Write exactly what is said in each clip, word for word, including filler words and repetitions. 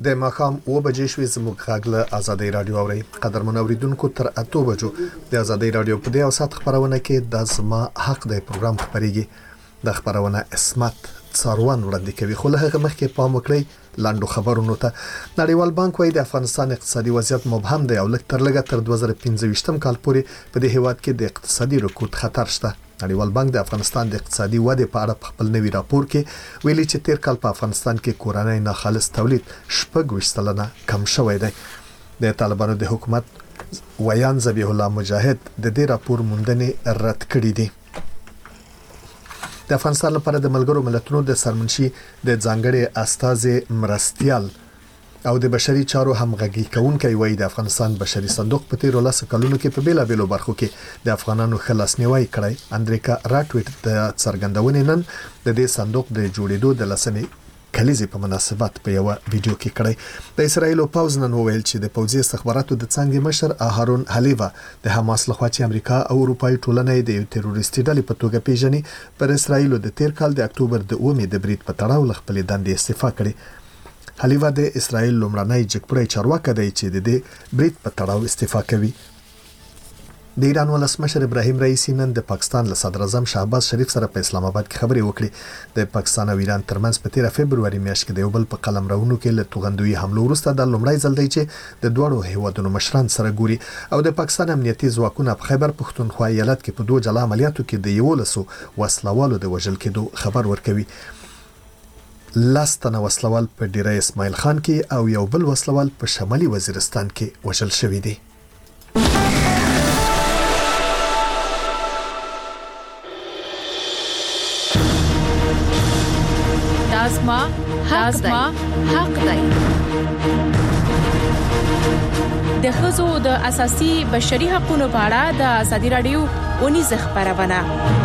د ماښام اوه بجې شوې. زموږ غږ له ازادۍ راډیو اورئ. قدرمن اوریدونکو تر اتو بجو د ازادۍ راډیو په دې او سات خبرونه کې د زما حق دی پروګرام خبريږي. د خبرونه اسمت څاروان وړاندې کوي. خو له هغه مخکې پام وکړئ لاندو خبرونو ته. نړیوال بانک وايي د افغانستان اقتصادي وضعیت مبهم دی او لږ تر لږه تر دوه زره پنځه ویشتم کال پورې په دې هیواد کې د اقتصادي رکود خطر شته. نړیوال بانک د افغانستان د اقتصادي ودې په اړه خپل نوي راپور کې ویلي چې تیر کال په افغانستان کې کورنۍ ناخالص تولید شپږ ویشت سلنه کم شوی دی. د طالبانو د حکومت ویان ذبیح الله مجاهد د دې راپور موندنې رد کړې دي. د افغانستان لپاره د ملګرو ملتونو د سرمنشي د ځانګړي استازي مرستيال او د بشري چارو همغږي کوونکی وایي د افغانستان بشري صندوق په تیر لس کلونو کې په بیلا بیلو برخو کې د افغانانو خلاص نیوي کړی. اندریکا راټویټ د څرګندونې نن د دې صندوق د جوړېدو د لسمې کلیزې په مناسبت په یو ویډیو کې کړی. د اسرایل پوز نن وویل چې د پوځي استخباراتو د څنګه مشر هارون حلیفه د حماس لخوا چې امریکا او اروپאי ټولنې د یو تروریستي ډلې په توګه پیژني پر اسرایل د تیر کال د اکتوبر د اومې د برید په تړاو خپل دندې استعفا کړې. حلیفه د اسرایل لومړنی جګپړی چارواکه دی چې د دې برید په تړاو استعفا کوي. د ایران ولسمشر ابراهیم رئیسی نن د پاکستان له صدر اعظم شهباز شریف سره په اسلام آباد کې خبرې وکړې. د پاکستان او ایران ترمنځ په تیر فبرवरी میاشت کې د یو بل په قلم راونو کې له توغندوی حملو وروسته د لومړی ځل دی چې د دوړو هیوادونو مشران سره ګوري او د پاکستان امنیتي ځواکونه په خیبر پښتونخوا ایالت کې په دوه جلا عملیاتو کې د یولسو وسلوالو د وژل کېدو خبر ورکوي. لاستنه وسلوال په ډیره اسماعیل خان کې او یو بل وسلوال په شمالي وزیرستان کې وژل شوی دی. داسما حق دی حق دی د ښځو د اساسي بشري حقوقو په اړه د ازادي راډیو ونیز خبرونه.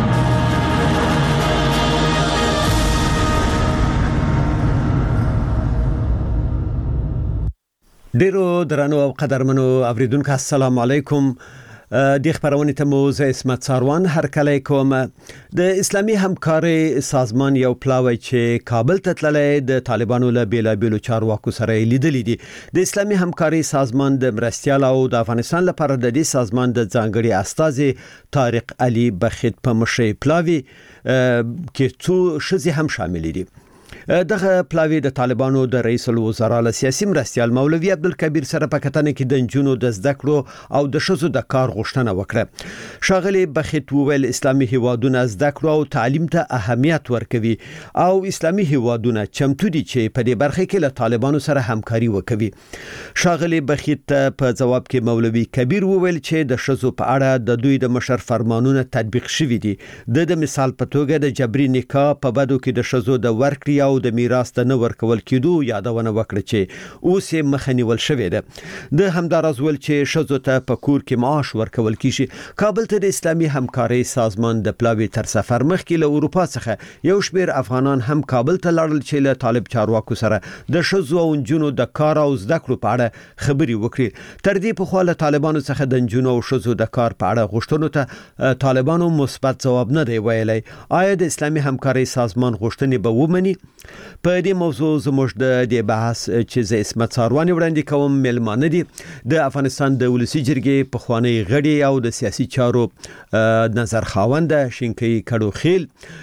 ډیرو درنو او قدرمنو اوریدونکو السلام علیکم. د خبرونه ته مو زه اسمت څاروان هرکلی کوم. د اسلامي همکاري سازمان یو پلاوی چې کابل ته تللی د طالبانو له بیلابیلو چارواکو سره لیدلې دي. د اسلامي همکاري سازمان د مرستيال او د افغانستان لپاره د دې سازمان د ځانګړي استازي طارق علي بخیت په مشرۍ پلاوی کې څو شذي هم شامل دي. دغه پلاوی د طالبانو د رئیس الوزرا له سیاسي مرستيال مولوي عبدالکبیر سره په کتنه کې د جنونو د زده کړو او د شذو د کار غوښتنه وکړه. شاغلي بخیت وویل اسلامي هیوادونه زده کړو او تعلیم ته اهمیت ورکوي او اسلامي هیوادونه چمتو دي چې په دې برخه کې له طالبانو سره همکاري وکړي. شاغلي بخیت په جواب کې مولوي کبیر وویل چې د شذو په اړه د دوی د مشر فرمانونه تطبیق شوي دي. د مثال په توګه د جبري نکاح په بدو کې د شذو د ورکړې او د میراث د نه ورکول کېدو یادونه وکړه چې اوس یې مخه نیول شوې ده. د همدارز ول چې شذو ته په کور کې معاش ورکول کیږي. کابل ته د اسلامي همکاري سازمان د پلاوی تر سفر مخکې له اروپا څخه یو شمېر افغانان هم کابل ته لاړل چې له طالب چارواکو سره د شذو او جنونو د کار او زده کړو په اړه خبري وکړي. تر دې په خوا له طالبانو څخه د جنونو او شذو د کار په اړه غوښتنو ته طالبانو مثبت ځواب نه دی ویلي. آیا د اسلامي همکاري سازمان غوښتنې به ومني؟ په دې موضوع زموږ د دې بحث چې زه اسمت څاروان وړاندې کوم ملمانه دي د افغانستان د ولسی جرګې په خوانی غړي او د سیاسي چارو نظر خاوند شینکی کډوخیل،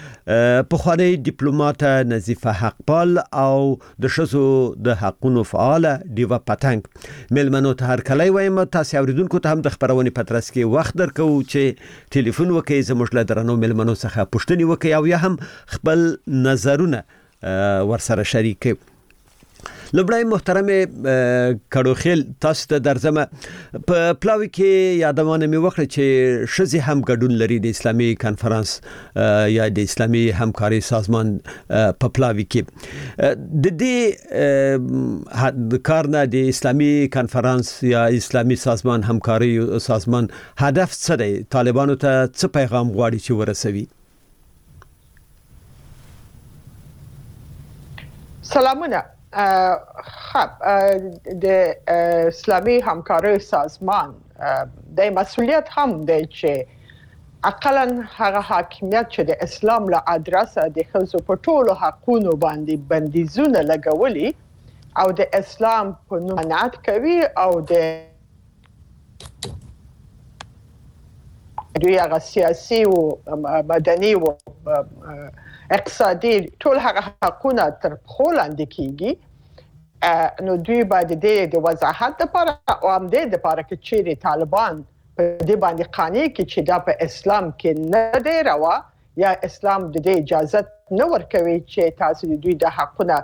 په خوانی ډیپلوماټ نظیفه حقپال او د شذو د حقونو فعال دیوا پتنګ. ملمنو ته هر کله وایم تاسو اوریدونکو ته هم د خبرونې پترس کې وخت درکو چې ټلیفون وکړئ زموږ له درنو ملمنو څخه پوښتنه وکړئ او یا هم خپل نظرونه ورسره شریک. لبړای محترم کډوخیل تاسو ته درځم. په پلاوی کې یادونه مې وکړه چې شذي هم ګډون لري د اسلامي کانفرنس یا د اسلامي همکاري سازمان په پلاوی کې. د دې کارنه د اسلامي کانفرنس یا اسلامي سازمان همکاري سازمان هدف څه دی؟ طالبانو ته څه پیغام غواړي چې ورسوي؟ سلامونه. خب د اسلامي همکاري سازمان د مسؤلیت هم دی چې اقلا هغه حاکمیت چې د اسلام له ادرسه د خلکو په ټولو حقونو باندې بندیزونه لګولي او د اسلام په نوم منعت کوي او د دوی هغه سیاسي او مدني او اقتصادي ټول هغه حقونه تر پخو لاندې کیږي نو دوی باید د وضاحت لپاره او هم د لپاره کې چې طالبان په دې باندې قانې کې چې دا په اسلام کې نه دی روا یا اسلام د دې اجازه نه ورکوي چې تاسو دوی د حقونه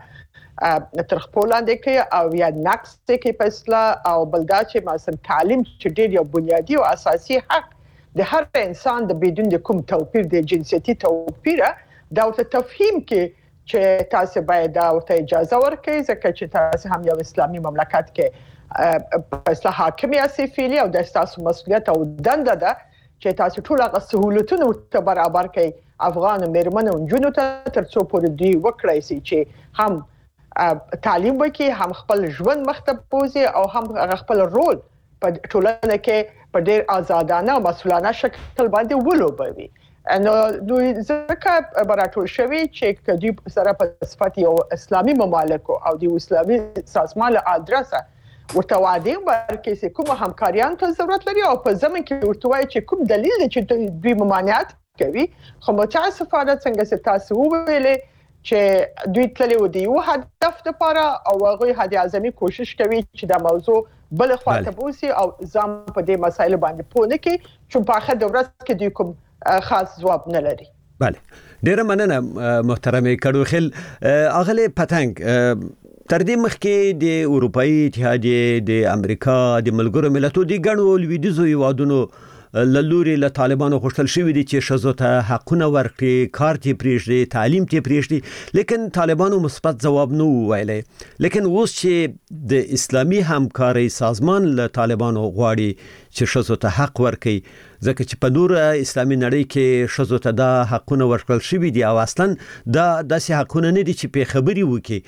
تر خپل لاندې کوي او یا نقص کوي په اسلام او بلدا چې مثلا تعلیم چې ډېر یو بنیادی او اساسي حق د هر انسان د بدون د کوم توپیر د جنسيتي توپیر دا او تفهیم کې چې تاسو باید دا او اجازه ورکړي ځکه چې تاسو هم یو اسلامي مملکت کې په اصلاح حاکم یاستئ فعلی او د تاسو مسؤلیت او دنده ده چې تاسو ټول هغه سہولتونه ته برابر کړئ افغان مېرمنو او جنونو ته تر څو پورې دی وکړای شي چې هم تعلیم وکړي هم خپل ژوند مخته بوزي او هم خپل رول په ټولنه کې په ډېر آزادانه او مسؤلانه شکل باندې ولوبوي نو دوی ځکه براتول شوی چې دوی سره په صفت یو اسلامي ممالک او د اسلامي سازمان له ادرسه ورته وعده ورکړي چې کوم همکاریان ته ضرورت لري او په زمين کې ورته وایي چې کوم دلیل دی چې دوی ممانعت کوي خو متاسفانه څنګه چې تاسو وویلې چې دوی تللی و دی یو هدف لپاره او هغه هدي اعظمي کوشش کوي چې دا موضوع بل خواته بوسي او ځم په دې مسایل باندې پوه نه کړي چې په اخر د ورځ کې دوی کوم خاص ځواب نه لري. بله ډیره مننه محترم کډوخیل اغله پتنګ تر دې مخکې د اروپאי اتحادیه د امریکا د ملګرو ملتونو د غنو لویدیزو یوادونو لوري له طالبانو غوښتل شوې دي چې شذو ته حقونه ورکړي کار ته پریږدي تعلیم ته پریږدي لیکن طالبانو مثبت جواب نه ویلې لیکن اوس چې د اسلامي همکاري سازمان له طالبانو غواړي چې شذو ته حق ورکړي ځکه چې په نور اسلامي نړۍ کې شذو ته دا حقونه ورکړل شوې دي او اصلا دا داسې حقونه نه دي چې په خبري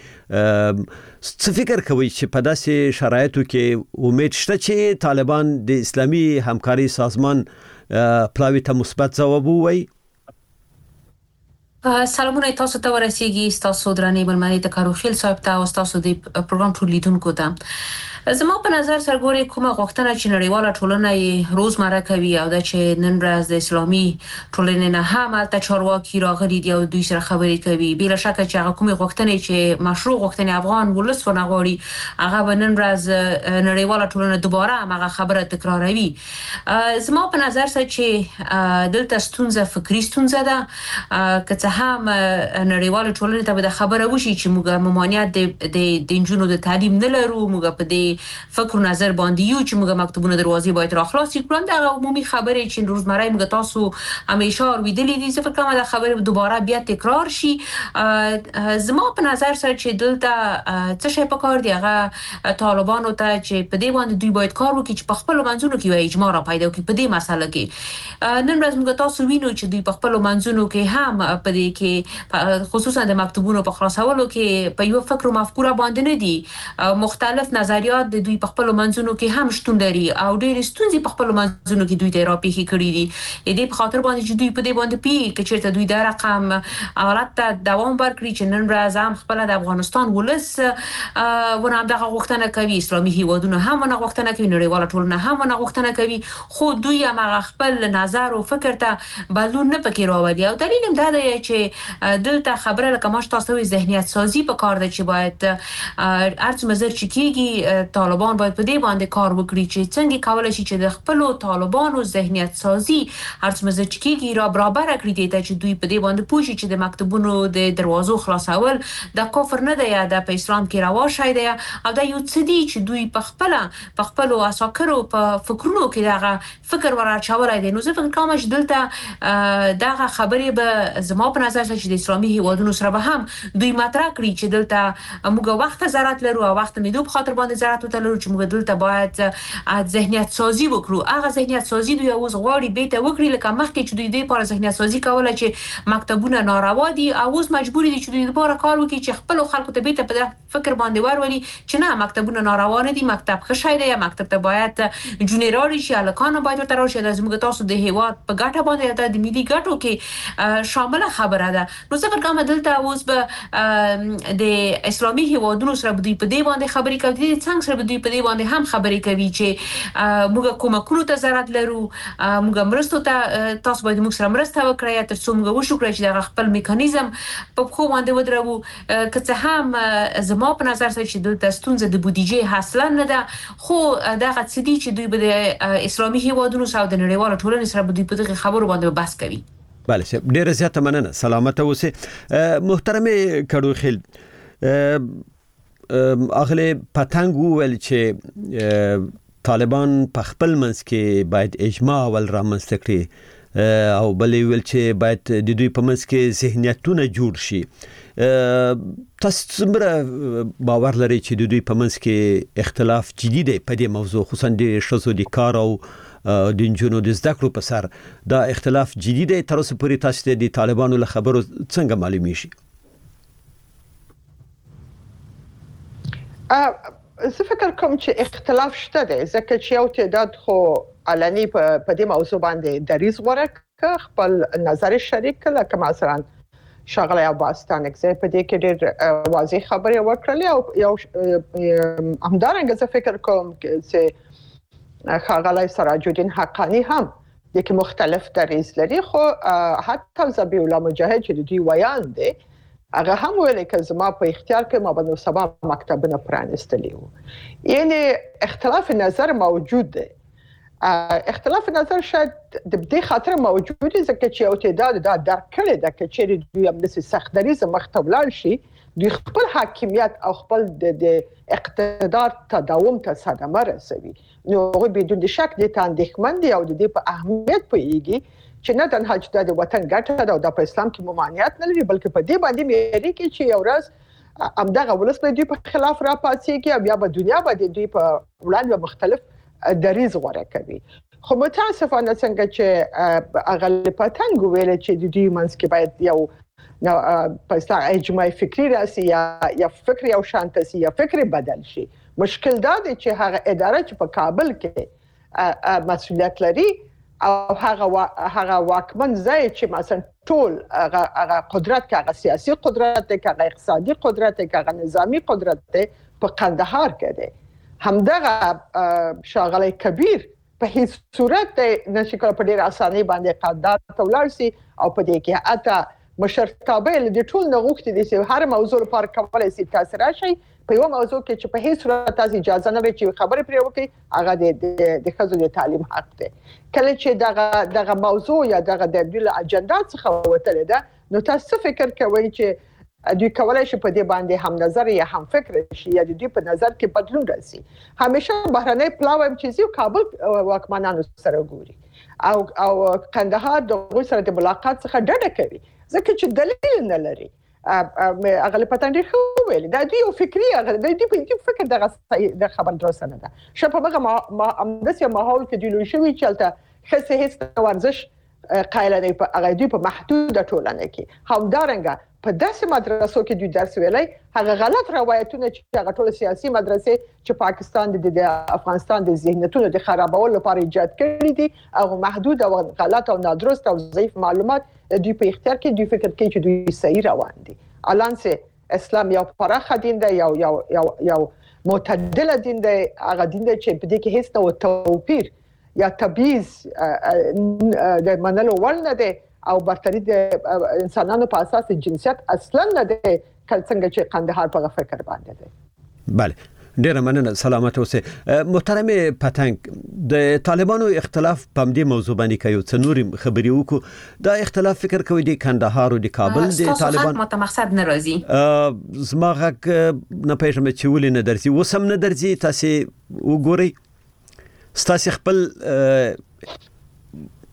وکي څه فکر کوي چې په داسې شرایطو کې امید شته چې طالبان د اسلامي همکاري سازمان پلاوی ته مثبت جواب ووایي؟ سلامونه تاسو ته ورسیږي تاسو درنې بلمنې د کاروخیل صاحب ته او تاسو د پروګرام ټول لیدونکو ته زما په نظر سرګوري کومه غوښتنه چې نړیواله ټولنه یې روزمره کوي او د چې نن ورځ د اسلامي ټولنې نه هم البته چارواکي راغلي دي او دوی سره خبرې کوي بلا شک چې هغه کومه غوښتنه چې مشروع غوښتنه افغان ولس ونه غواړي هغه به نن ورځ نړیواله ټولنه دوباره هغه خبره تکراروي. زما په نظر سره چې دلته ستونزه فکری ستونزه ده که هم نړیواله ټولنه ته به خبره وشي چې موږ ممانعت د د انجونو د تعلیم نه لرو موږ په دې فکر نظر باندې یو چې موږ مکتوبونه دروازې باید را خلاص کړو دا عمومي خبره چې روزمره موږ تاسو همیشه اوریدلې دي څه فکر کوم دا خبره دوباره بیا تکرار شي. زما په نظر سره چې دلته څه شي په کار دی هغه طالبانو ته چې په دې باندې دوی باید کار وکړي چې په خپل منځونو کې وایي اجماع را پیدا کړي په دې مسله کې نن ورځ موږ تاسو وینو چې دوی په خپل منځونو کې هم په دې کې خصوصا د مکتوبونو په خلاصولو کې په یو فکر او مفکوره باندې نه دي مختلف نظریات د دوی په خپل منځونو کې هم شتون لري او ډېر ستونزې په خپل منځونو کې دوی ته راپېښې کړې دي د دې په خاطر باندې چې دوی په دې باندې پی کې چې دوی دا رقم حالت ته دوام ورکړي چې نن ورځ هم خپل د افغانستان ولس ونه هم دغه غوښتنه کوي اسلامي هیوادونه هم ونه غوښتنه کوي نړیواله ټولنه هم ونه غوښتنه کوي خو دوی هم خپل نظر او فکر ته بدلون نه پکې راوړي او دلیل هم دا دی چې دلته خبره لکه ماش تاسو ذهنیت سازي په کار ده چې باید ارڅ مزر چې کیږي طالبان باید په دې باندې کار وکړي چې څنګه کولای شي چې د خپل طالبانو ذهنیت سازي هرڅ مزه چې کیږي را برابر کړي دي چې دوی په دې باندې پوښي چې د مکتوبونو د دروازو خلاصول د کفر نه دی یا د اسلام کې روا شي دی او دا یو څه دی چې دوی په خپل په خپل اساکرو په فکرونو کې دغه فکر ورچولای دي نو زه فکر کوم چې دلته دغه خبرې به زما په نظر چې د اسلامي هیوادونو سره به هم دوی مطرح کړي چې دلته موږ وخت ضرورت لرو او وخت مې دوه خاطر باندې ضرورت اعتقاد ته لرو چې موږ دلته باید ذهنیت سازي وکړو. هغه ذهنیت سازي دوی اوس غواړي به ته وکړي لکه مخکې چې دوی د لپاره ذهنیت سازي کوله چې مکتبونه ناروا دي او اوس مجبور دي چې دوی لپاره کار وکړي چې خپل خلکو ته به ته په فکر باندې ورولي چې نه مکتبونه ناروا نه دي، مکتب ښه شی دی، یا مکتب ته باید جونیراري شي، الکان باید ورته راشي، د زموږ تاسو د هیواد په ګټه باندې د ملي ګټو کې شامل خبره ده. نو څه کوم دلته اوس به د اسلامي هیوادونو سره دوی په دې باندې خبرې کوي، څنګه سره دوی په دې باندې هم خبرې کوي چې موږ کومکونو ته ضرورت لرو، موږ مرستو ته تاسو باید موږ سره مرسته وکړئ تر څو موږ وشو کړی چې دا خپل میکانیزم په خو باندې ودرو. که څه هم زما په نظر سره چې دلته ستونزه د بودیجې اصلا نه ده، خو دا غڅ دي چې دوی به د اسلامي هیوادونو سره د نړیوالو ټولنې سره به دوی په دغه خبرو باندې بحث کوي. بله شه ډیره زیاته مننه، سلامت اوسئ. محترمه کډوخیل، اغله پتنګ ویل چې طالبان په خپل منځ کې باید اجماع ول رامنځته کړي او بل ویل چې باید د دوی په منځ کې ذهنیتونه جوړ شي. تاسو څومره باور لرئ چې د دوی په منځ کې اختلاف جدي دی په دې موضوع، خصوصا د ښځو د کار او د نجونو د زده کړو په سر دا اختلاف جدي دی؟ تر اوسه پورې تاسو ته د طالبانو له خبرو څنګه معلومیږي؟ زه فکر کوم چې اختلاف شته دی، ځکه چې یو تعداد خو علني په دې موضوع باندې دریځ ورکړ، خپل نظر شریک کړ، لکه مثلا شاغلی عباس تانکزی په دې کې ډېر واضح خبرې وکړلې او یو همدارنګه زه فکر کوم چې ښاغلی سراج الدین حقانی هم د کې مختلف دریځ لري، خو حتی ذبیح الله مجاهد چې د دوی ویان دی هغه هم ویل چې زما په اختیار کې ما باندې سبا مکتبونه پرانستلي وو. یعنی اختلاف نظر موجود دی. اختلاف نظر شاید د دې خاطر موجود دی ځکه چې یو تعداد دا درک کړی ده چې چیرې دوی هم داسې سخت دریځه مخ ته ولاړ شي، دوی خپل حاکمیت او خپل د اقتدار تداوم ته صدمه رسوي، نو هغوی بدون شک دې ته اندېښمن دي او د دې په اهمیت پوهېږي چې نه تنها چې دا د وطن ګټه ده او دا په اسلام کې ممانعت نه لري، بلکې په دې باندې مېرېږي چې یو ورځ همدغه ولس به دوی په خلاف راپاڅېږي او بیا به دنیا به دوی په وړاندې مختلف دریځ غوره کوي. خو متاسفانه څنګه چې اغل پتنګ ویل چې د دوی منځ کې باید یو په اصطلاح اجماع فکري راسي یا یا فکر یو شانته سي یا فکر بدل شي. مشکل دا دی چې هغه اداره چې په کابل کې مسؤلیت لري او هغه هغه واکمن ځای چې مثلا ټول هغه قدرت کې هغه سیاسي قدرت کې هغه اقتصادي قدرت کې هغه نظامی قدرت په قندهار کې دی، همدغه شاغلی کبیر په هیڅ صورت نشي کولای په ډېر اسانۍ باندې قندهار ته ولاړ شي او په دې کې حتی مشرتابه د ټول نه غوښتي دي چې هر موضوع لپاره کولی شي تاسو راشي په یو موضوع کې چې په هیڅ صورت تاسو اجازه نه لرئ چې خبرې پرې وکړئ، هغه د ښځو د تعلیم حق دی. کله چې دغه دغه موضوع یا دغه د دوی له اجنډا څخه وتلې ده، نو تاسو فکر کوئ چې دوی کولای شي په دې باندې هم نظر یا هم فکر شي یا د دوی په نظر کې بدلون راسي. همیشه بهرنۍ پلاوی چې زیو کابل واکمنانو سره ګوري او او قندهار د غوي سره د ملاقات څخه ډډه کوي ځکه چې دلیل نه لري. اغلی پتن ډېر ښه وویل، دا دوی یو فکري هغه د دوی په فکر دغه د خبر درسته نه ده. ښه په هغه همداسې ماحول کې دوی لوی شوي چې هلته ښځې هېڅ ورزش قایله دی، په هغه دوی په محدوده ټولنه کې. همدارنګه په داسې مدرسو کې دوی درس ویلی، هغه غلط روایتونه چې هغه ټول سیاسي مدرسې چې پاکستان د افغانستان د ذهنیتونو د خرابولو لپاره ایجاد کړي دي، هغه محدود او غلط او نادرست او ضعیف معلومات دوی په اختیار کې دوی فکر کوي چې دوی صحیح روان دي. الان سه اسلام یو پراخه دین دی، یو یو یو یو معتدل دین دی، هغه دین دی چې په دې کې هیڅ ډول توپیر یا تبعیض د منلو وړ نه دی او برتري د انسانانو په اساس جنسیت اصلا نه دی، څنګه چې قندهار په فکر باندې دی. بله ډیره مننه، سلامت اوسئ. محترم پتنګ، د طالبانو اختلاف په دې موضوع باندې کوي څه نور خبري وکړو، دا اختلاف فکر کوي د قندهار او د کابل د طالبان متمقصد نه راځي. زما غږ نه پېژنم چې ولې نه درځي، وسم نه درځي. تاسو وګورئ ستاسو خپل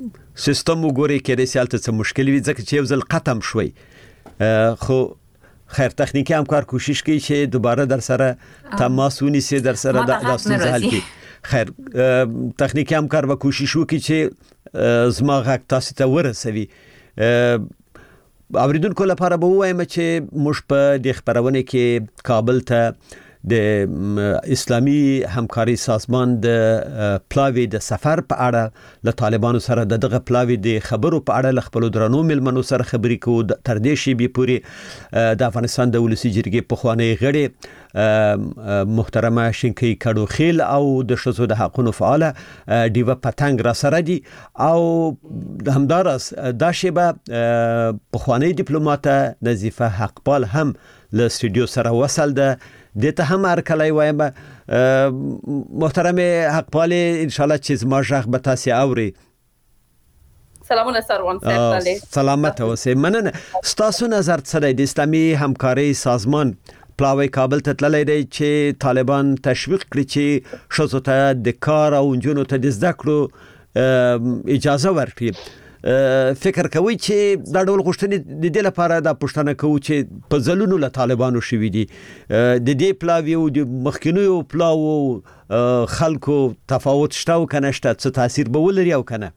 سیستم وګورئ، کېدای شي هلته څه مشکل وي ځکه چې یو ځل ختم شوی، خو خیر تخنیکی همکار کوشش کوي چې دوباره در سره تماس ونیسي در سره د ستونزې حل کړي. خیر تخنیکی همکار به کوشش وکړي چې زما غږ تاسو ته ورسوي. اوریدونکو لپاره به وایم چې موږ په دې خبرونه کې کابل ته د اسلامي همکاري سازمان د پلاوی د سفر په اړه له طالبانو سره دغه پلاوی د خبرو په اړه له خپل درنو ملمنو سره خبرې کوو. تر دې شی به پوری د افغانستان د ولسی جرګې په خوانی غړي محترمه شینکی کډو خیل او د شذو د حقوقو فعال دیو پتنګ را سره دي او همدارس دا شی به په خوانی ډیپلوماټه نظیفه حقپال هم له استودیو سره وصل ده دته هم ارکلای وایم. محترم حقپال ان شاء الله چې زما ژغ به تاسو اوري. سلامونه سروان صاحب. سلامت اوسئ. مننه. ستاسو نظر څه دی د اسلامي همکاري سازمان پلاوی کابل ته تللی دی چې طالبان تشویق کړي چې شذو ته د کار او جنونو ته د زده کړو اجازه ورکړي. فکر کوي چې دا ډول غوښتنې د دې لپاره د پښتنه کوي چې په ځلونو له طالبانو شوې دي د دې پلاوی او د مخکینیو پلاو خلکو تفاوت شته او کنه شته څه تاثیر به ولري او کنه.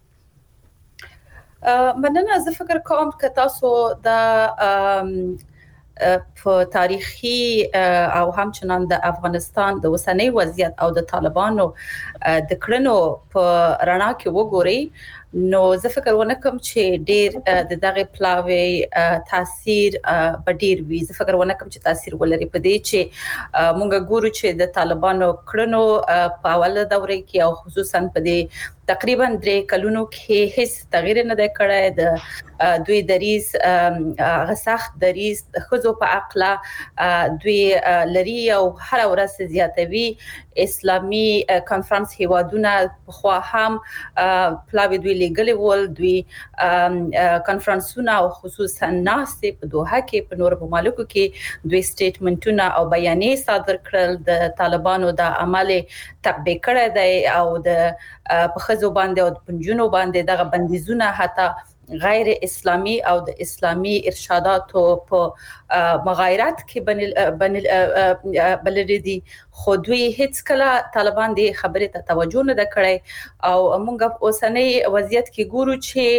مننه. زه فکر کوم چې تاسو د په تاریخي او همچنان د افغانستان د وسنۍ وضعیت او د طالبانو د کړنو په رڼا کې وګورئ نو زه فکر ونه کوم چې ډیر د دغه پلاوی تاثیر به ډیر وي. زه فکر ونه کوم چې تاثیر ولري په دې چې مونږ ګورو چې د طالبانو کړنو په اوله دوره کې او خصوصا په دې تقریبا درې کلونو کې هیڅ تغییر نه دی کړی. د دوی دریز غسخت دریز خزو په عقله دوی لري او هر ورځ زیاتوي. اسلامي کانفرنس هیوادونه په خوا هم پلاوی دوی لګلې ول. دوی کانفرنسونه او خصوصا ناستې په دوحه کې په نور ممالکو کې دوی سټیټمنټونه او بیانیې صادر کړل. د طالبانو د عمل تطبیق کړی دی او د په خزو باندې او د پنجونو باندې دغه بندیزونه حتی غیر اسلامی او د اسلامی ارشاداتو په مغایرات کې بنل بلری دي. خو دوی هیڅ کله طالبان دې خبره ته توجه نه کړی او موږ په اوسنۍ وضعیت کې ګورو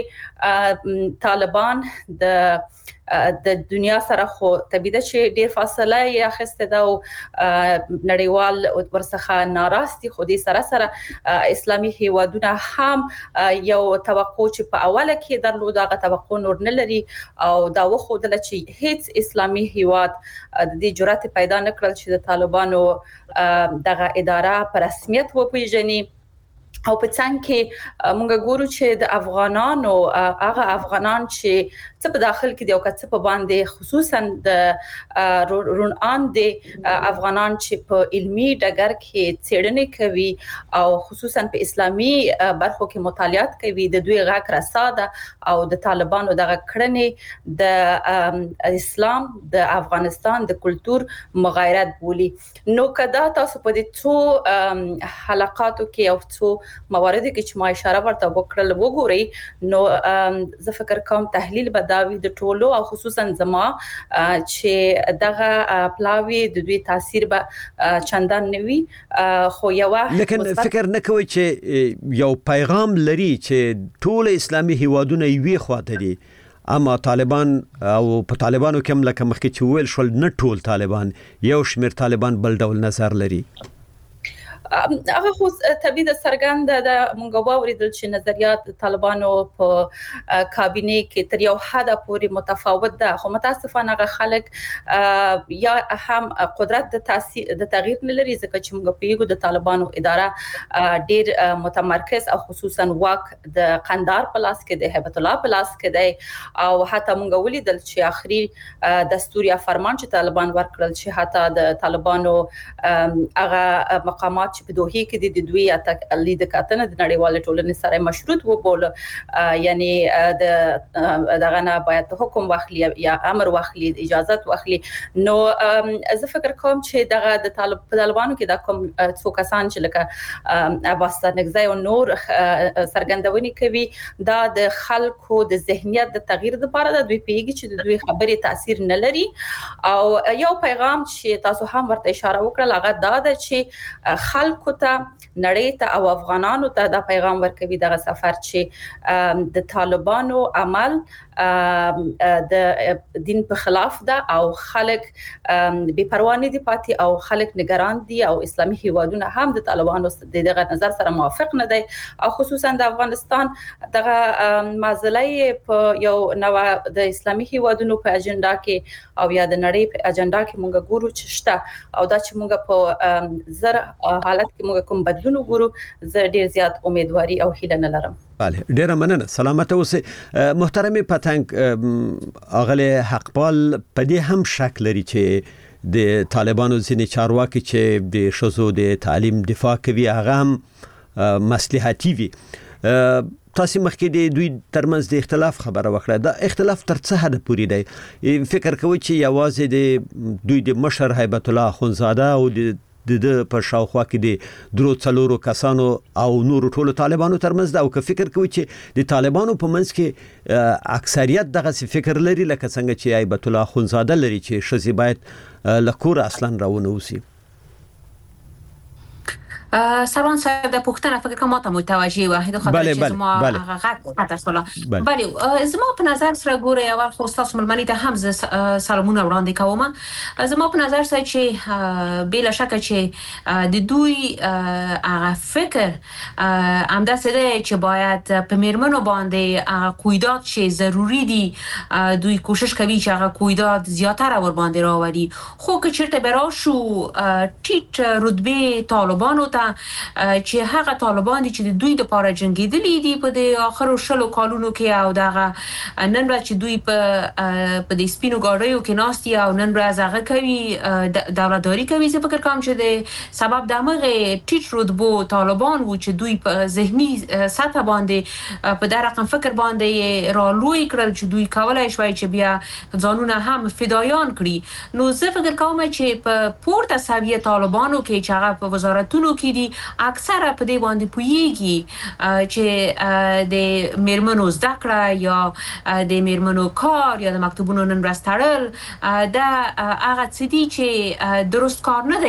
چې طالبان د د دنیا سره خو تبیده چې ډیر فاصله یې اخیسته ده او نړیوال ورڅخه ناراستي خو دې سره سره اسلامي هیوادونه هم یو توقع چې په اوله کې درلود هغه توقع نور نه لري او دا وخت چې هیڅ اسلامي هیواد د دې جرأت پیدا نه کړل چې د طالبانو دغه اداره په رسمیت وپیژني. او په څنګه کې موږ ګورو چې د افغانانو هغه افغانان چې څه په داخل کې دی او څه په باندې خصوصا د رونان دي افغانان چې په علمي ډګر کې څېړنې کوي او خصوصا په اسلامي برخو کې مطالعات کوي د دوی غږ رساده او د طالبانو دغه کړنې د اسلام د افغانستان د کلچر مغایرت بولی. نو کدا تاسو په دې څو حلقاتو کې او څو موارد کې چې ما اشاره ورته وکړل وګورئ نو زه فکر کوم تحلیل بداوی د ټولو او خصوصا زما چې دغه پلاوی د دوی تاثیر به چندان نوي خو یو لیکن فکر نه کوي چې یو پیغام لري چې ټول اسلامي هیوادونه یوي خواته دي اما طالبان او په طالبانو کوم لکه مخکې چې ویل شول نه ټول طالبان یو شمیر طالبان بل ډول نظر لري. هغه خو طبيعي د سرګند د مونږ واوریدل چې نظریات طالبانو په کابینه کې تر یو حد پورې متفاوت ده خو متاسفانه هغه خلک یا هم قدرت د تاثیر د تغییر نه لري ځکه چې موږ پیګو د طالبانو اداره ډیر متمرکز او خصوصا واک د قندار په لاس کې د هیبت الله په لاس کې دی او حتی موږ ولیدل چې اخري دستوري فرمان چې طالبان ورکړل چې حتی د طالبانو هغه مقامات چې په دوحې کې د دوی اتک لید کاتنه د نړیوال ټولنې سره مشروط وبول یعنی د دغه نه باید حکم واخلي یا امر واخلي اجازه واخلي نو زه فکر کوم چې دغه د طالبانو کې د کوم څو کسان چې لکه عباس نگزای او نور سرګندونی کوي دا د خلکو د ذهنیت د تغییر لپاره د دوی پیږي چې د دوی خبرې تاثیر نه لري او یو پیغام چې تاسو هم ورته اشاره وکړه هغه دا ده چې خلکو ته نړۍ ته او افغانانو ته دا پیغام ورکوي دغه سفر چې د طالبانو عمل د دین په خلاف ده او خلک بے پروا نه دي پاتې او خلک نگران دي او اسلامي هیوادونه هم د طالبانو دغه نظر سره موافق نه دي او خصوصا د افغانستان دغه مازلې په یو نو د اسلامي هیوادونو په اجنډا کې او یا د نړۍ په اجنډا کې مونږ ګورو چې شته او دا چې مونږ په زر حالت کې مونږ کوم بدلون وګورو زه ډیر زیات امیدواري او هیله نه لرم. بله ډیره مننه سلامت اوسئ محترم پتنګ اغله حقپال په دې هم شک لري چې د طالبانو ځینې چارواکي چې د شذو د تعلیم دفاع کوي هغه هم مصلحتي وي تاسو مخکې د دوی ترمنځ د اختلاف خبره وکړه دا اختلاف تر څه حد پورې دی فکر کوي چې یوازې د دوی د مشر هیبت الله اخونزاده او د د په شاوخوا کې د درو څلورو کسانو او نورو ټولو طالبانو ترمنځ دا او که فکر کوي چې د طالبانو په منځ کې اکثریت دغه فکر لري لکه څنګه چې هیبت الله اخونزاده لري چې شذې باید لکور اصلا راونه وسی سروان صاحب د پښتنه فکر کوم ته متوجي وه د خاطر چې زما هغه غټ اصله بله زما په نظر سره ګوره اول خو تاسو ملمنې ته هم سلامونه وړاندې کوم زما په نظر سره چې بلا شک چې د دوی هغه فکر همداسې دی چې باید په میرمنو باندې هغه قیودات چې ضروری دي دوی کوشش کوي چې هغه قیودات زیاتره ور باندې راوړي خو که چیرته براشو ټیټ رتبه طالبانو ته چې هغه طالبان چې د دوی د پاره جنگیدلي دي په د اخرو شلو کالونو کې او دغه نن ورځ چې دوی په په د سپینو ګاډیو کې ناستي او نن ورځ هغه کوي دولتداري کوي زه فکر کوم چې د سبب د هغه ټیټ رتبو طالبان وو چې دوی په ذهني سطح باندې په دغه رقم فکر باندې را لوی کړل چې دوی کولای شوی چې بیا ځانونه هم فدایان کړي نو زه فکر کوم چې په پورته سویه طالبانو کې چې هغه په وزارتونو کې دي اکثره په دې باندې پویږي چې د میرمنو زده کړه یا د میرمنو کار یا د مکتوبونو نن ورځ تړل دا هغه څه دي چې درست کار نه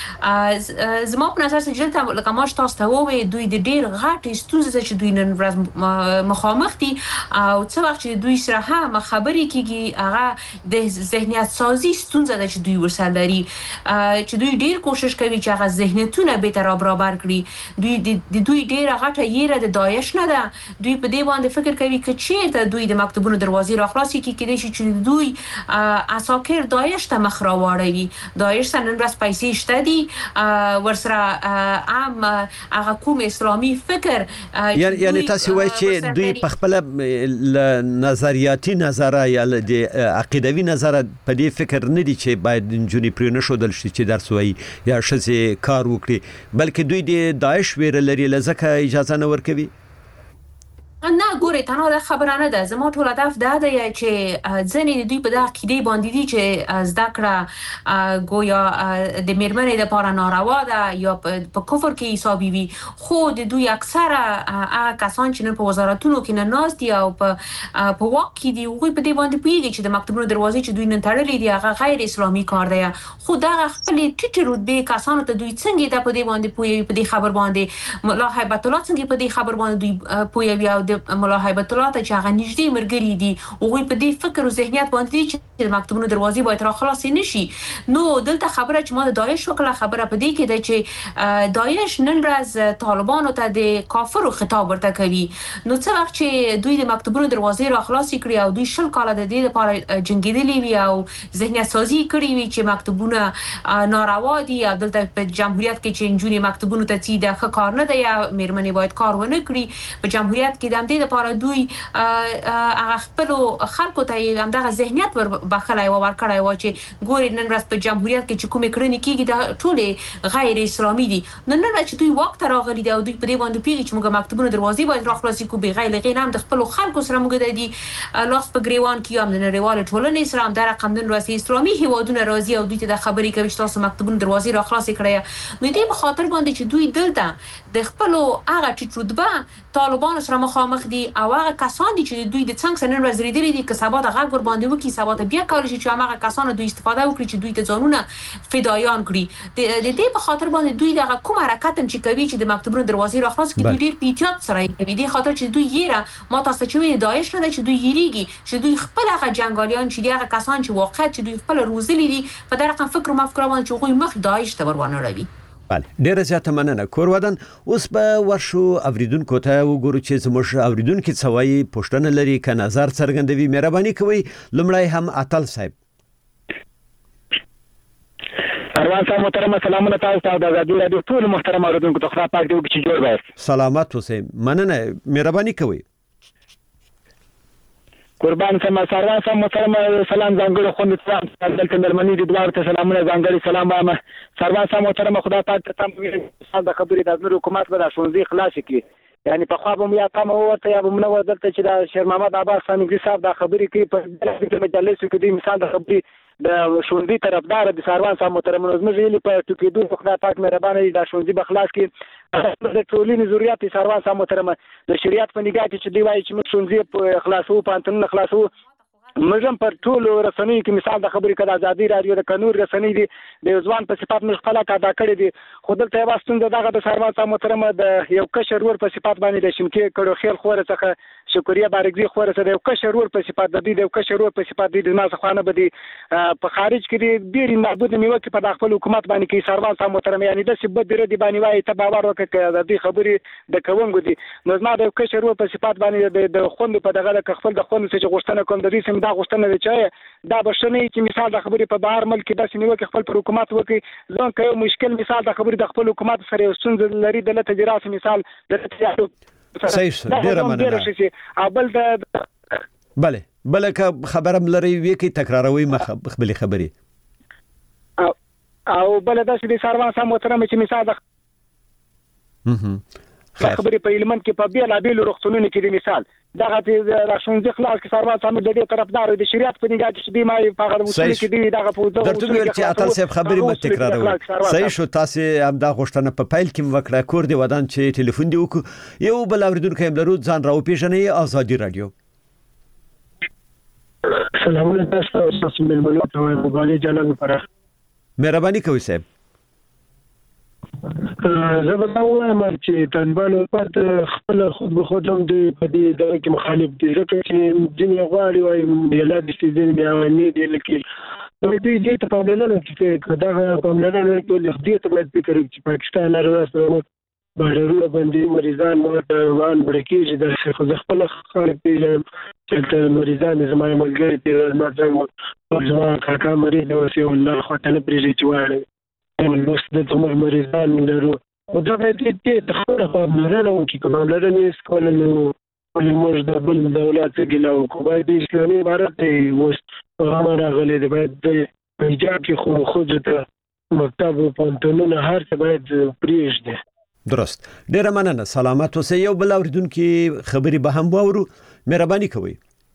دی زما په نظر چې دلته لکه ما تاسو ته وویل دوی د ډیر غټ ستونزې چې دوی نن ورځ مخامخ دي او څه وخت چې دوی سره هم خبرې کیږي هغه د ذهنیت سازي ستونزه ده چې دوی ورسره لري چې دوی ډیر کوشش کوي چې هغه ذهنیتونه به تر برابر کړي دوی د دوی ډیره غټه یره د داعش نه ده دوی په دې باندې فکر کوي چې چیرته دوی د مکتوبونو دروازې را خلاصي کی کېدای شي چې دوی اساکر داعش ته مخ را واړوي داعش سره نن ورځ پیسې شته دي ورسره عام هغه کوم اسلامي فکر یعنی تاسو وایي چې دوی په خپل نظریاتي نظر یا د عقیدوي نظر په دې فکر نه دي چې باید جنونی پرې نشودل شي چې درس وایي یا شزه کار وکړي بلکې دوی د داعش ویره لري لزکه اجازه نه ورکوي نه ګوري تنها د خبره نه ده زما ټول هدف دا دی چې ځنې دوی په دغه عقیده باندې دي چې زده کړه ګویا د میرمنې لپاره ناروا ده یا په کفر کې حسابي وي خو د دوی اکثره هغه کسان چې په وزارتونو کې نه ناست دي او په په واک کې دي هغوی په دې باندې پوهېږي چې د مکتوبونو دروازې چې دوی نن تړلې دي هغه غیر اسلامي کار دی خو دغه خپلې ټیټې رتبې کسانو ته دوی څنګه دا په دې باندې پوهېږي په دې خبر باندې ملا هیبت الله څنګه په دې خبر باندې دوی پوهېږي او د ملا هیبت الله ته چې هغه نږدې مرګري دي هغوی په دې فکر او ذهنیت باندې دي چې د مکتوبونو دروازې باید را خلاصې نشي نو دلته خبره چې ما د داعش وکړه خبره په دې کې ده چې داعش نن ورځ طالبانو ته د کافرو خطاب ورته کوي نو څه وخت چې دوی د مکتوبونو دروازې را خلاصې کړي او دوی شل کاله د دې لپاره جنګېدلي وي او ذهنیت سازي کړي وي چې مکتوبونه ناروا دي او دلته په جمهوریت کې چې نجونې مکتوبونو ته ځي دا ښه کار نه دی یا میرمنې باید کار ونه کړي په جمهوریت کې دا همدې لپاره دوی هغه خپل خلکو ته همدغه ذهنیت ور بخلای او ورکړای و چې ګوري نن ورځ په جمهوریت کې چې کومې کړنې کیږي دا ټول غیر اسلامي دي. نن نه چې دوی وخت راغلي دی او دوی په دې باندې پیږي چې موږ مکتبونو دروازې باید راخلاصي کو به غیر غیر هم د خپل خلکو سره موږ د دې لاس په ګریوان کې هم د نړیوال ټولنې سره هم د رقم نن ورځ اسلامي هیوادونه راځي او دوی ته د خبرې کوي چې تاسو مکتبونو دروازې راخلاصي کړئ. نو دې په خاطر باندې چې دوی دلته د خپل هغه چې رتبه طالبان سره مخامخ دي او هغه کسان دي چې دوی د څنګه سره ورځ لري دي که سبا د غږ ور باندې وکي سبا ته بیا کول شي چې هغه کسان دوی استفاده وکړي چې دوی ته ځانونه فدایان کړي. د دې په خاطر باندې دوی د کوم حرکت چې کوي چې د مکتبونو دروازې راخلاص کړي دوی ډیر پیټیات سره کوي. د خاطر چې دوی یې ما تاسو چې وی داعش نه چې دوی یریږي چې دوی خپل هغه جنگالیان چې هغه کسان چې واقعا چې دوی خپل روزلي دي په دغه رقم فکر او مفکوره باندې چې غوي مخ داعش ته ورونه راوي. بله ډیره زیاته مننه کور ودان. اوس به ورشو اوریدونکو ته وګورو چې زموږ اوریدونکو څه وایي پوښتنه لري که نظر څرګندوي. مهرباني کوئ لومړی هم اتل صاحب. سروان صاحب محترم سلامونه تاسو ته د ازادي رادیو ټول محترم اوریدونکو ته خدای پاک دې وکړي چې جوړ وایي. سلامات اوسئ. مننه مهرباني کوئ. قربان سم سروان صاحب محترم سلام ځانګړي خوند ته دلته درمنې دي دوار ته سلامونه ځانګړي سلام وایم. سروان صاحب محترم خدای پاک ته تم د خبرې د امیر حکومت به د شونځي خلاص کړي. یعنی په خوا به یا تم ورته یا به نو ورته چې د شیر محمد عباس خانګي صاحب د خبرې کوي په مجلس کې د مثال د خبرې د شونځي طرفدار د سروان صاحب محترم زموږ ویلي په ټوکېدو خدای پاک مهربانه دي د شونځي بخلاص کې د ټولنې ضرورت سروان صاحب محترم د شریعت په نگاه کې چې دی وایي چې موږ شونځي خلاصو پانتون خلاصو مجم پر ټول رسنۍ کې مثال د خبرې کړه ازادي رادیو د قانون رسنۍ دي د ځوان په صفات موږ خپل ادا کړی دي. خو دلته یو ستون دغه د سروان صاحب محترم د یو کشر ور په صفات باندې د شمکې کړو خیل خوره څخه شکریا بارګزي خوره څخه د یو کشر ور په صفات د دې د یو کشر ور په صفات د ما څخه نه بدی په خارج کې ډیر محدود نیو کې په خپل حکومت باندې کې سروان صاحب محترم یعنی د سبب د ردی باندې وایي ته باور وکړه د دې خبرې د کوونګو دي. نو زما د کشر ور په صفات باندې د خوند په دغه د خپل د خوند څخه غوښتنه کوم د دې سم دا غوښتنه دي چې دا بشنه چې مثال د خبرې په بهر ملک کې داسې نیو کې خپل پر حکومت وکړي ځان کوي مشکل مثال د خبرې د خپل حکومت سره ستونزې لري د تجارت مثال د تجارت صحیح ډیره مننه. اول د بله بله که خبرم لري وی کې تکراروي مخ خپل خبرې او بل دا چې سروان صاحب محترم چې مثال د خبرې په علمن کې په بیل بیل رخصتونو کې د مثال دغه د راشونځي خلاص کې سروان صاحب د دې طرفدار د شریعت په نگاه کې دی ما په هغه وسیله کې دی دغه په دغه درته ویل چې اتل صاحب خبرې مت تکراروي. صحیح شو تاسو هم دا غوښتنه په پایل کې وکړه کور دی ودان چې ټلیفون دی وکړو یو بل اوریدونکو هم لرو ځان راو پیژنې ازادي رادیو. سلامونه تاسو تاسو ملمنو ته مبالغه جلال پر مهرباني کوئ صاحب. زه به دا وایم چې طالبانو پات خپل خود به خود هم د په دې دغه کې مخالف دي ځکه چې ځینې غواړي وایي بېلا د ځینې بیانې دي لکه دوی دې ته پاملرنه کوي دغه پاملرنه ټول دې ته باید فکر وکړي چې پاکستان راځي بهرونه باندې مریضان مو روان برکیږي د خو خپل خلک پیژنم چې مریضان زما ملګری دي ما څنګه زما کاکا مریض دی او الله خو ته نه پریږدي چې واړي نو د کوم مریضان لرو او دا به دې ته خبره پاملرنه وکړي کوم لرنه سکول نو موږ د بل دولت کې له کومه د اسلامي عبارت دی اوس هغه راغلي دی باید د حجاب کې خو خود ته مکتب او پانتونونه هر څه باید پریږدي. درست ډیره مننه سلامت اوسئ. یو بل اوریدونکو خبري به هم واورو مهرباني کوئ.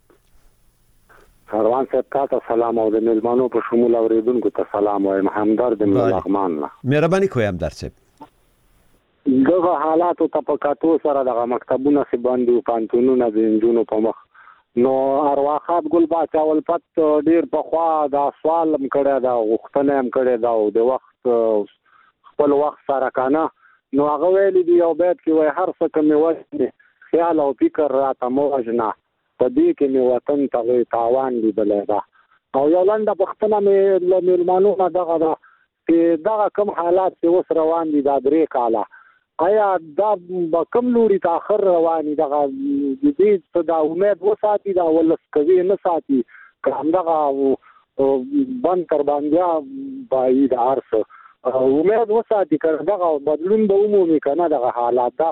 سروان صاحب تاسو سلام او د ملمانو په شمول اوریدونکو ته سلام وایم. همدرد مې لغمان نه مهرباني کوئ همدرد صاحب. دغه حالاتو ته په کاتو سره دغه مکتبونه سي باندې او پانتونونه د انجونو په مخ نو ارواخات ګل باچا ولپت ډیر په خوا دا سوال هم کړی دا غوښتنه هم کړی دا او د وخت خپل وخت سره کنه نو هغه ویلي دی او بیت کې وای هر څه کوم وجه خیال او فکر راته موجنه په دې کې مې وطن ته تاوان لیدلی ده او یو لنډه پوښتنه مې له مېلمانو نه دغه ده چې دغه کوم حالات چې اوس روان دي دا درې کاله آیا دا به کوم لوري ته اخر رواني دغه د دې څه دا امید وساتي دا ولس کوي نه ساتي که همدغه بند تر باندې باید هر څه امید وساتي که دغه بدلون به عمومي که نه دغه حالات دا خو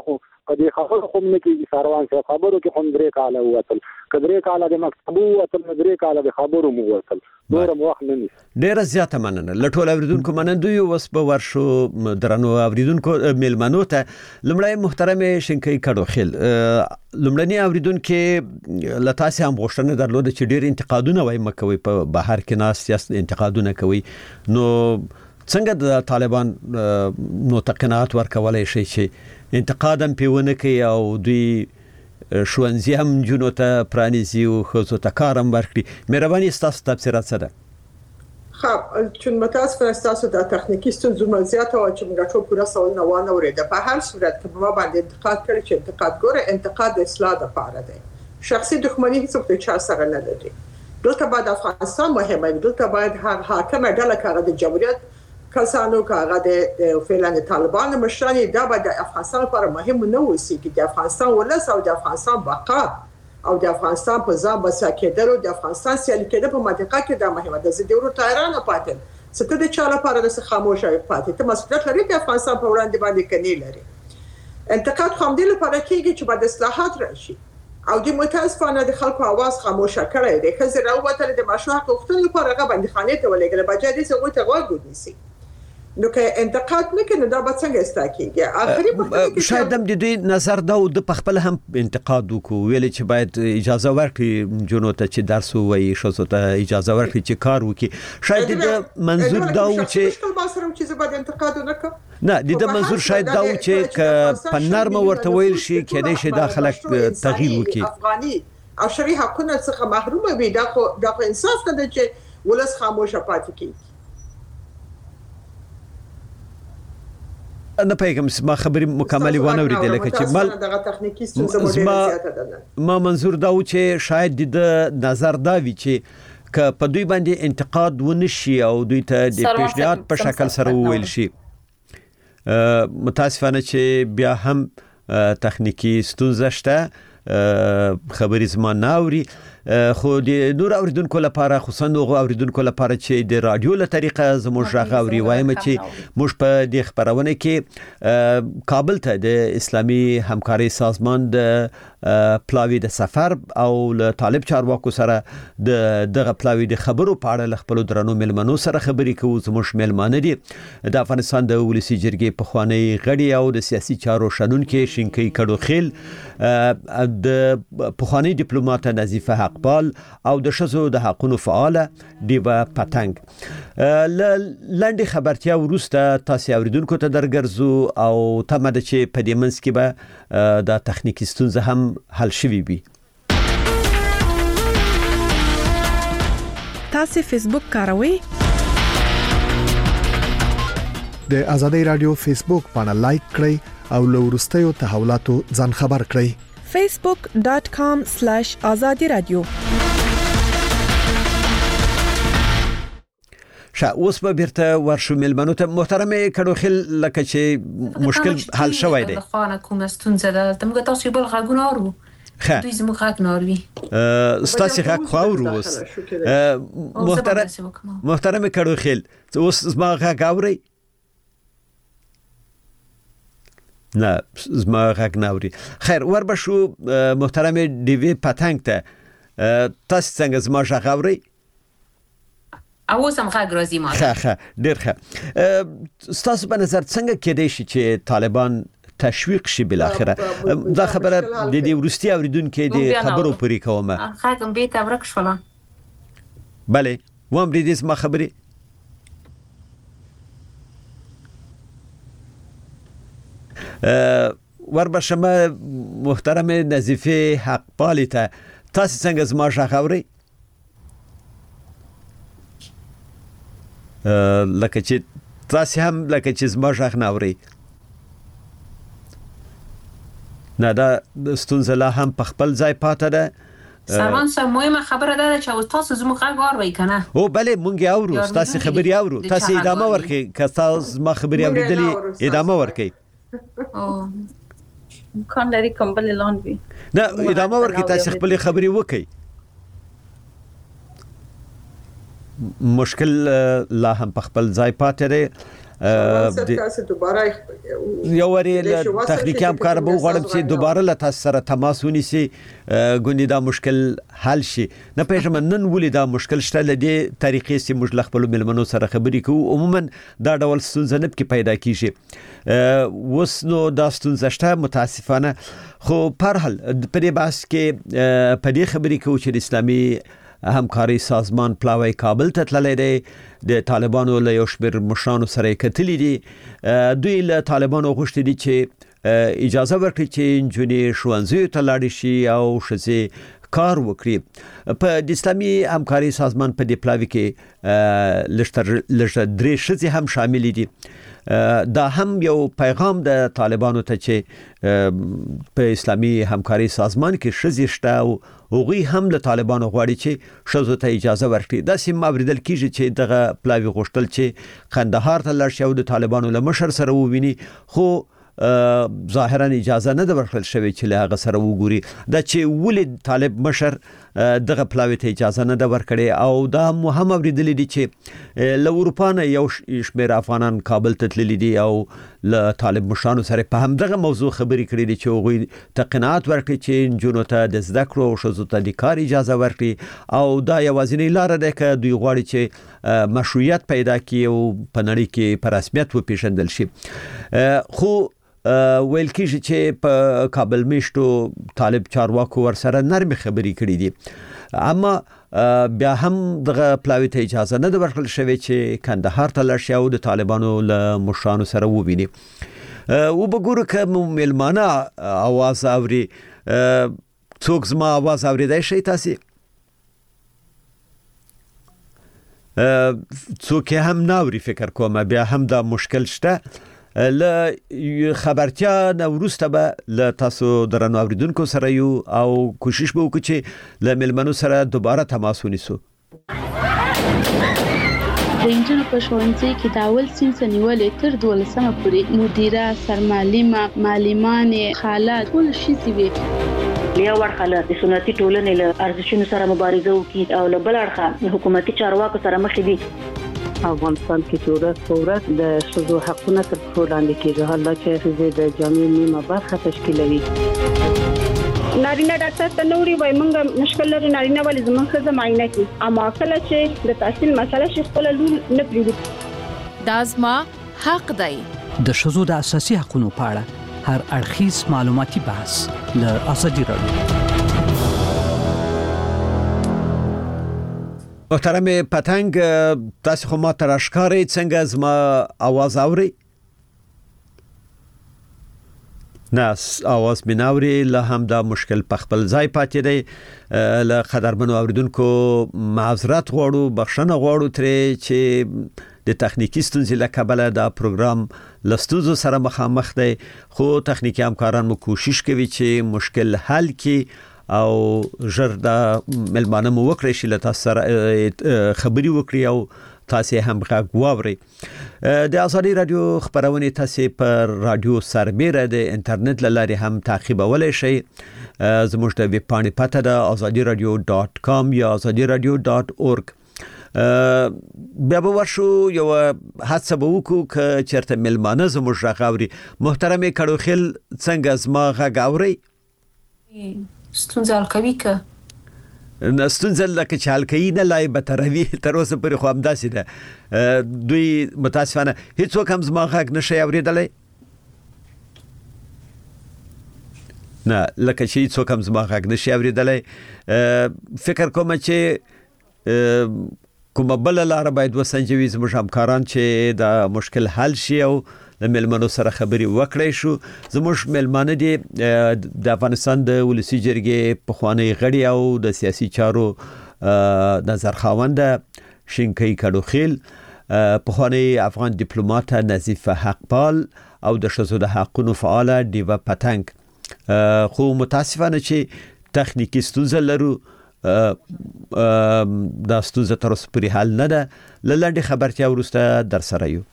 په دې خبرو خو نه کېږي سروان صاحب خبرو کې هم درې کاله ووتل کدرې کاله د مکتبو ووتل درې کاله د خبرو مو ووتل نور وخت نه نیسي ډیره زیاته مننه لټول اوریدونکو مننه یو وس په ورشو درنو اوریدونکو میلمنو ته لمړی محترم شینکۍ کډوخیل لمړنی اوریدونکو لتاسي هم غوښتنه درلوده چې ډیر انتقادونه وای مکوي په بهر کې ناس سیاست انتقادونه کوي نو څنګه د طالبان نو تقنات ورکولای شي چې انتقادم پیونه کوي او دوی شوانزي هم جنو ته پرانیزي او خصو ته کارم ورکړي مهرباني تاسو تفسیرات څه ده خب چون متاسفانه تاسو د تخنیکی ستونزو زیات او چې موږ ټول پوره سوال نه وانه ورېده په هر صورت کې ما باندې انتقاد کړی چې انتقاد ګوره انتقاد د اصلاح لپاره دی شخصي دښمنۍ هیڅ په چا سره نه لري دلته باید افغانستان مهمه دلته باید هر حاکم ډله کړه د جمهوریت کسانو کاغه د فعلا طالبان مشرانی دا به د افغانستان لپاره مهم نه وسی چې د افغانستان ولس او د افغانستان بقا او د افغانستان په ځان بسا کېدل او د افغانستان سیالي کېدل په منطقه کې د مهمه د زیاتورو تایران پاتل ستې د چا لپاره د خاموشه پاتې ته مسؤلیت لري د افغانستان په وړاندې باندې کني لري انتقاد خو هم د لپاره کېږي چې بعد اصلاحات راشي او د متاسفانه د خلکو आवाज خاموشه کړي د خزر او وتل د مشروع حقوقو لپاره غوښتنه خانه ته ولګل بجای دې څه غوته غوږ ونیسي نو که انتقاد نکنه دا به څنګه استاکیږي اخري په شاید د دې نظر دا د پخپل هم انتقاد وکړو ویل چې باید اجازه ورکړي جنو ته چې درس وایي شوسو ته اجازه ورکړي چې کار وکړي شاید د منظور دا و چې مشکل ما سره چې باید انتقاد وکړم نه د دې منظور شاید دا و چې ک په نرمه ورته ویل شي کېدای شي داخله تغییر وکړي افغاني او شری حقونه څخه محروم وي دا خو دا انصاف نه دی چې ولس خاموشه پاتې کیږي نه پیغام ما خبري مکمل ونه اوریدل چې مل دغه تخنیکی ستونزه مو ډیره زیاته ده ما منظور دا و چې شاید د نظر دا وی چې ک په دوی باندې انتقاد ونشي او دوی ته د پیشنهاد په شکل سره وویل شي متاسفانه چې بیا هم تخنیکی ستونزه شته خبري زما ناوري خو د نور اوریدونکو لپاره خصوصا نو اوریدونکو لپاره چې د رادیو له طریقه زموږ راغوري وایم چې موږ په دې خبرونه کې کابل ته د اسلامي همکاري سازمان د پلاوی د سفر او له طالب چارواکو سره د دغه پلاوی د خبرو په اړه خپل درنو ملمنو سره خبري کوو زموږ ملمانه دي د افغانستان د ولسی جرګې په خوانی غړي او د سیاسي چارو شنونکو شینکۍ کډوخیل د پخوانی ډیپلوماټ نظیفه حقپال او د شزو د حقونو فعال دیوا پتنګ لاندې خبرتیا ورسته تاسو اوریدونکو ته درګرځو او تمه ده چې په دې منځ کې به د تخنیکی ستونزه هم حل شوي وي تاسو فیسبوک کاروئ د ازادي رادیو فیسبوک باندې لایک کړئ او له ورستیو تحولاتو ځان خبر کړئ facebook dot com slash azadi radio شا اوس به بیرته ورشو ملمنو ته محترم کډوخیل لکه چې مشکل حل شوی دی خانه کوم ستونزه ده تمګه تاسو بل غاګونه اورو دوی زمو غاګ نوروي ستاسو غاګ خو اورو اوس محترم محترم کډوخیل اوس زما غاګ اوري نه زما غاګ ناوري خیر ور بشو محترم دیوی پتنګ ته تاسو څنګه زما غاګ اوري او سم غاګ راځي ما ښه ښه ډیر ښه ستاسو په نظر څنګه کېدای شي چې طالبان تشویق شي بل اخره دا خبره د دې ورستي اوریدونکو د خبرو پرې کومه خاګم به تا ورک شولا bale وام دې ما خبري وربشمه محترم نظیفه حقپالی ته تاسو څنګه زما غاښ اورئ لکه چې تاسو هم لکه چې زما غاښ نه اورئ نه دا ستونزه لا هم په خپل ځای پاتې ده سروان صاحب مهمه خبره ده چې تاسو زموږ غاښ اورئ کنه او بله مونږ اورو تاسو خبري اورو تاسو ادامه ورکړئ که تاسو ما خبري اوریدلې ادامه ورکړئ او امکان لري کوم بل اعلان وي نه ادامه ورکړئ تاسو خپل خبري وکړئ مشکل لا هم په خپل ځای پاتې دی تاسو دوباره یو وری تخنیکی همکار به غواړم چې دوباره له تاسو سره تماس ونیسي ګوندې دا مشکل حل شي. نه پېژم نن ولې دا مشکل شته لدې طریقې چې موږ له خپل ملمنو سره خبرې کوو. عموما دا ډول ستونزه نه کې پیدا کیږي. وس نو دا ستونزه شته متاسفانه، خو په هر حال په دې بحث کې په دې خبرې کوو چې اسلامي همکاري سازمان پلاوی کابل ته تللی دی، د طالبانو له یو شمېر مشرانو سره کتلي دي. دوی له طالبانو غوښتي دي چې اجازه ورکړي چې نجونې ښوونځیو ته لاړې شي او ښځې کار وکړي. په د اسلامي همکاري سازمان په دې پلاوي کې لږ درې ښځې هم شامل دي. دا هم یو پیغام د طالبانو ته چې په اسلامي همکاري سازمان کې ښځې شته او هغوی هم له طالبانو غواړي چې ښځو ته اجازه ورکړي. داسې اوریدل کیږي چې دغه پلاوي غوښتل چې قندهار ته لاړ شي او د طالبانو له مشر سره وویني، خو ظاهرا اجازه نه ده ورکړل شوې چې له هغه سره وګوري. دا چې ولې طالب مشر دغه پلاوي ته اجازه نه ده ورکړې، او دا مو هم اوریدلي دي چې له اروپا نه یو شمېر افغانان کابل ته تللي دي او له طالب مشرانو سره په همدغه موضوع خبرې کړې دي چې هغوی ته قناعت ورکړي چې نجونو ته د زده کړو او ښځو ته د کار اجازه ورکړي، او دا یوازینۍ لاره ده که دوی غواړي چې مشروعیت پیدا کړي او په نړۍ کې په رسمیت وپېژندل شي. خو ویل کېږي چې په کابل میشتو طالب چارواکو ورسره نرمي خبرې کړې دي، اما بیا هم دغه پلاوي ته اجازه نه ده ورکړل شوې چې کندهار ته لاړ شي او د طالبانو له مشرانو سره وویني. و بګورو که مو مېلمانه اواز اوري، څوک زما اواز اوریدای شي تاسې؟ څوک هم نه اوري فکر کوم، بیا هم دا مشکل شته. له خبرتیا نه وروسته به له تاسو درنو اوریدونکو سره یو او کوشش به وکړو چې له مېلمنو سره دوباره تماس ونیسو. د انجنونو په ښوونځي کې د اول صنف نیولې تر دولسمه پورې مدیره، سرمعلمه، معلمانې، خاله ټول ښځې وي. یو اړخه د سنتي ټولنې له ارزښتونو سره مبارزه وکړي او له بل اړخه حکومتي چارواکو سره مخ دي. افغانستان کې چې ورځ په ورځ د ښځو حقونه تر پښو لاندې کېږي، حالا چې ښځې د جامعې نیمه برخه تشکیلوي. نارینه ډاکټر ته نوري وای مونږ مشکل لري نارینه ولې زموږ ښځه معاینه کوي، اما کله چې د تحصیل مسله شي خپل لور نه پریږدي. دا زما حق دی. د ښځو د اساسي حقوقو په اړه هر اړخیز معلوماتي بحث له ازادي راډیو. محترم پتنګ، تاسو خو ما تر اشکارې څنګه زما आवाज اوري؟ نه आवाज مې نه اوري، له هم دا مشکل په خپل ځای پاتې دی. له قدرمنو اوریدونکو معذرت غواړو، بخښنه غواړو ترې چې د تخنیکی ستونزې له کبله دا پروګرام له ستونزو سره مخامخ دی، خو تخنیکی همکاران مو کوشش کوي چې مشکل حل کړي او ژر دا ملمانه مو وکړي چې له تاسو سره خبري وکړي او تاسو هم غږ واورئ. د ازادي رادیو خبرونه تاسو پر رادیو سربېره د انټرنیټ لارې هم تعقیبولای شئ. زموږ د ویب پاڼې پته ده azadi radio dot com یا azadi radio dot org. بیا به ورشو یو هڅه به وکړو که چېرته ملمانه زموږ غږ اوري. محترم کړوخیل څنګه زما غږ اورئ؟ ستونزه حل کوي که نه ستونزه لکه چې حل کوي نه لای بتروي تر اوسه پورې خو همداسې ده. دوی متاسفانه هیڅوک هم زما غږ نشي اورېدلی، نه لکه چې هیڅوک هم زما غږ نشي اورېدلی. فکر کوم چې کومه بله لاره باید وسنجوي زموږ همکاران چې دا مشکل حل شي او د ملمنو سره خبري وکړای شو. زموږ ملمانه دي د افغانستان د ولسی جرګې پخوانی غړي او د سیاسي چارو نظر خاوند شینکی کډوخیل، پخوانی افغان ډیپلوماټ نظیف حقپال او د ښځو د حقوقو فعال دیوا پتنګ. خو متاسفانه چې تخنیکی ستونزه لرو، دا ستونزه تر اوسه پورې حل نه ده. لنډه خبرتیا وروسته در سره یو.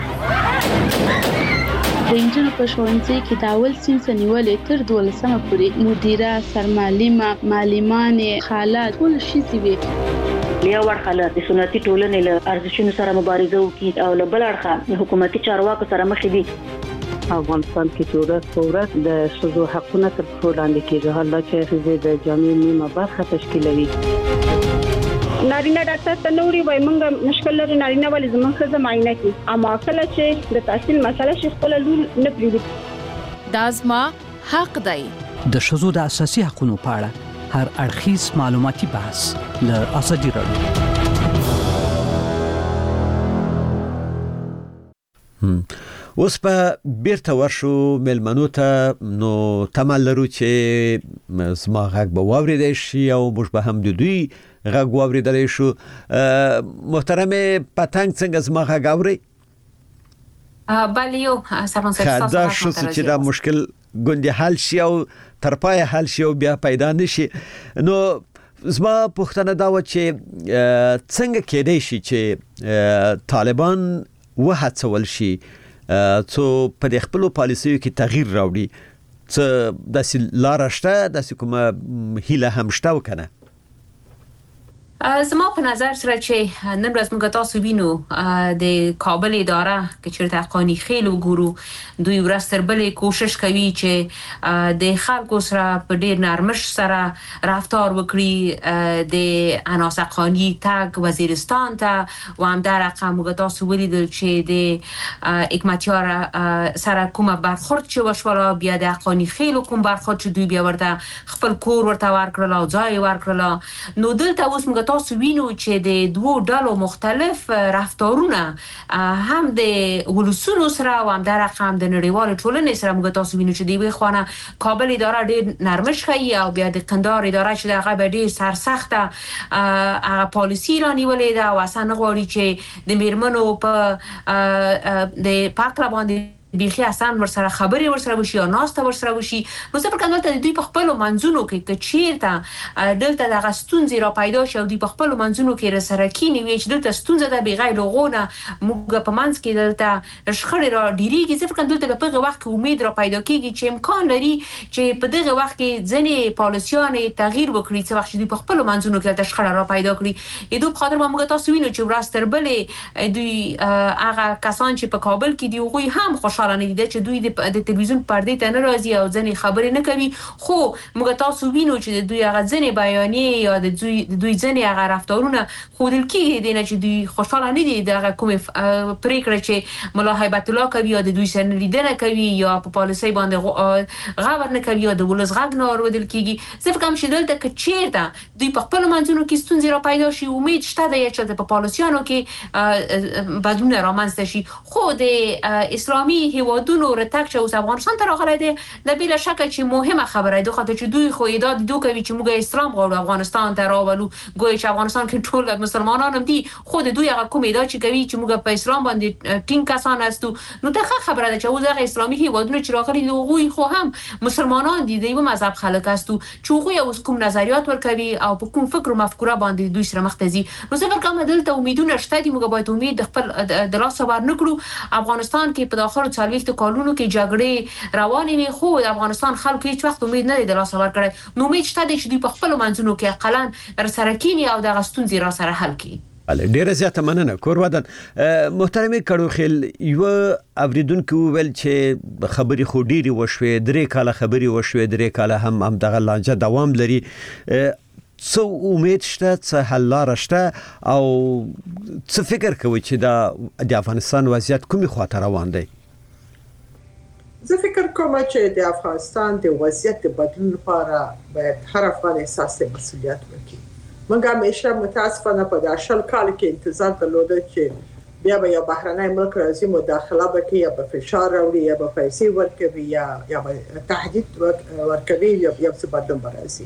د انجنونو په ښوونځي کې د اول صنف نیولې تر دولسمه پورې مدیره، سرمعلمه، معلمانې، خاله ټول ښځې وي. لیا ورخله د سنتي ټولنې له ارزښتونو سره مبارزه وکړي او له بل اړخه حکومتي چارواکو سره مخ دي. افغانستان کې چې ورځ په ورځ د ښځو حقونه تر پښو لاندې کېږي، حالا چې ښځې د جامع نیمه برخه تشکیلوي. نارینه ډاکټر ته نوري وای مونږ مشکل لري نارینه ولې زموږ ښځه معاینه کوي، اما کله چې د تحصیل مسله شي خپل لول نه پریږدي. دا زما حق دی. د ښځو د اساسي حقوقو په اړه هر اړخیز معلوماتي بحث له ازادي راډیو. اوس په بیرته ورشو ملمنو ته، نو تمل لرو چې زما غږ به واوریدای شي او موږ به هم د دوی غږ واوریدلی شو. محترم پتنګ څنګه زما غږ اوري؟ بله یو سرمان صاحب دا شو چې دا مشکل ګوندې حل شي او تر پای حل شي او بیا پیدا نشي. نو زما پوښتنه دا و چې څنګه کېدای شي چې طالبان وهڅول شي څو په د خپل پالیسیو کې تغییر راوړي؟ څه داسې لاره شته، داسې کومه هیله هم شته وکنه؟ زما په نظر سره چې نن ورځ موږ تاسو وینو د کابل اداره کې چیرته قانی خېل وګورو، دوی ورځ تر بلې کوشش کوي چې د خلکو سره په ډیر نرمش سره رفتار وکړي، د عناصر قانی تاګ وزیرستان ته و هم در رقم موږ تاسو ولیدل چې د حکمتیار سره کومه برخورد چې وشوله، بیا د قانی خېل کوم برخورد چې دوی بیا ورته خپل کور ورته ورکړل او ځای ورکړل. نو دلته اوس موږ تاسو وینو چې د دوو ډلو مختلف رفتارونه هم د ولسونو سره او هم در رقم د نړیوال ټولنې سره موږ تاسو وینو چې د یوې خوا کابل اداره ډیر نرمش کوي او بیا د قندهار اداره چې دغه به ډیر سرسخته هغه پالیسي رانیولې ده او اصلا نه غواړي چې د میرمنو په د پاکله باندې بیخي اصلا ورسره خبرې ورسره وشي او ناسته ورسره وشي. نو زه فکر کوم چې دوی په خپل منځونو کې که چیرته دلته دغه ستونزې را پیدا شي او دوی په خپل منځونو کې رسره کینی وي چې دلته ستونزه ده بغیر لغونه موږ په منځ کې دلته شخړې را ډیریږي. زه فکر کوم دلته په هغه وخت کې امید را پیدا کیږي چې امکان لري چې په دغه وخت کې ځنې پالیسیان تغییر وکړي، څه وخت دوی په خپل منځونو کې د شخړه را پیدا کړي. یدو په خاطر موږ تاسو وینو چې ورځ تر بلې دوی هغه کسان چې په کابل کې دی هغوی هم خوشاله نه دي چې دوی د تلویزیون پردې ته نه راځي او ځنې خبرې نه کوي، خو موږ تاسو وینو چې دوی هغه ځنې بیانیې یا د دوی دوی ځنې هغه رفتارونه ښودل کېږي دی نه چې دوی خوشحاله نه دي د هغه کومې پرېکړه چې ملا هیبت الله کوي یا د دوی سره لیدنه کوي یا په پالیسۍ باندې غور نه کوي یا د ولس غږ نه اورېدل کېږي. زه فکر کوم چې دلته که چېرته دوی په خپلو منځونو کې ستونزې را پیدا شي، امید شته دی چې په پالیسیانو کې بدلون رامنځته شي. خو د اسلامي هیوادونو رتګ چې اوس افغانستان ته راغلی دی د بلا شک چې مهمه خبره ده، خاطر چې دوی خو ادا دي دوی کوي چې موږ اسلام غواړو افغانستان ته راولو، ګویا چې افغانستان کې ټول مسلمانان هم دي، خو د دوی هغه کوم ادا چې کوي چې موږ په اسلام باندې ټینګ کسان هستو. نو دا خبره ده چې اوس هغه اسلامي هیوادونو چې راغلي دي هغوی خو هم مسلمانان دي، د یو مذهب خلک هستو چې هغوی اوس کوم نظریات ورکوي او په کوم فکر او مفکوره باندې دوی سره مخ ته ځي. نو زه فکر کوم دلته امیدونه شته دي، موږ باید امید خپل د لاسه ور نکړو. افغانستان کې په داخل څلوېښت کالونو کې جګړې روانې وي، خو د افغانستان خلکو هیڅ وخت امید نه دی د لاسه ورکړی. نو امید شته دی چې دوی په خپلو منځونو کې اقلا راسره کیني او دغه ستونزې راسره حل کړي. ډیره زیاته مننه کور ودان. محترمه کړوخیل یو اوریدونکو ویل چې خبرې خو ډیره وشوي، درې کاله خبرې وشوي، درې کاله هم هم دغه لانجه دوام لري. څه امید شته، څه حل لاره شته او څه فکر کوي چې دا د افغانستان وضعیت کومې خواته روان دی؟ زه فکر کوم چې د افغانستان د وضعیت د بدلون لپاره باید هر افغان احساس د مسؤلیت وکړي. موږ همیشه متاسفانه په دې شل کال کې انتظار درلوده چې بیا به یو بهرنی ملک راځي مداخله وکړي یا به فشار راوړي یا به پیسې ورکوي یا یا به تهدید ورکوي یا یو څه بدلون به راځي.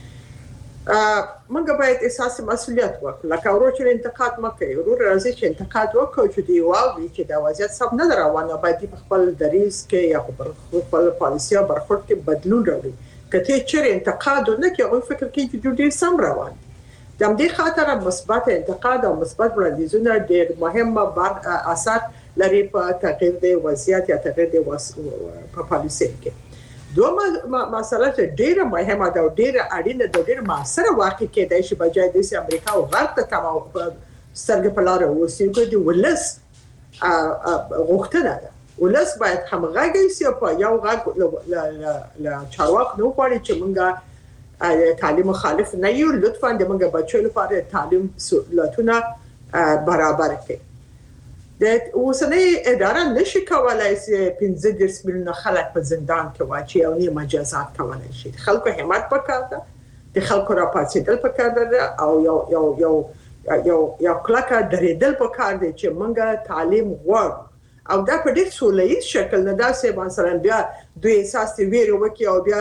موږ باید احساس مسؤلیت وکړو، لکه ورور چې انتقاد مکوي، ورور راځي چې انتقاد وکړو چې دی واوري چې دا وضعیت سم نه روانه، باید په خپل دریځ کې یا په خپل پالیسي برخورد کې بدلون راوړي. کته چې انتقاد نه کوي او فکر کوي چې ډیر سم روان دي، د همدې خاطر مثبت انتقاد او مثبت وړاندیزونه ډیر مهمه اثر لري په تغییر د وضعیت یا تغییر د په پالیسي کې. دوه مسله چې ډیره مهمه ده او ډیره اړینه ده ډیره موثره واقع کېدای شي بجای د امریکا او غرب ته تمام سترګې په لار اوسېږي د ولس غوښتنه ده ولس باید همغږی شي په یو غږ ل چارواکو نو غواړي چې موږ تعلیم مخالف نه یو لطفا د موږ بچو لپاره تعلیم سہولتونه برابر کړي د اوسنۍ اداره نشي کولای چې پنځه دېرش میلیونه خلک په زندان کې واچي او نه مجازات کولای شي خلکو همت پکار ده د خلکو راپاتېدل پکار ده او یو یو یو یو یو کلکه درېدل پکار دي چې موږ تعلیم غواړو او دا په ډېر سولهییز شکل نه دا چې مثلا بیا دوی احساس ویره وکي او بیا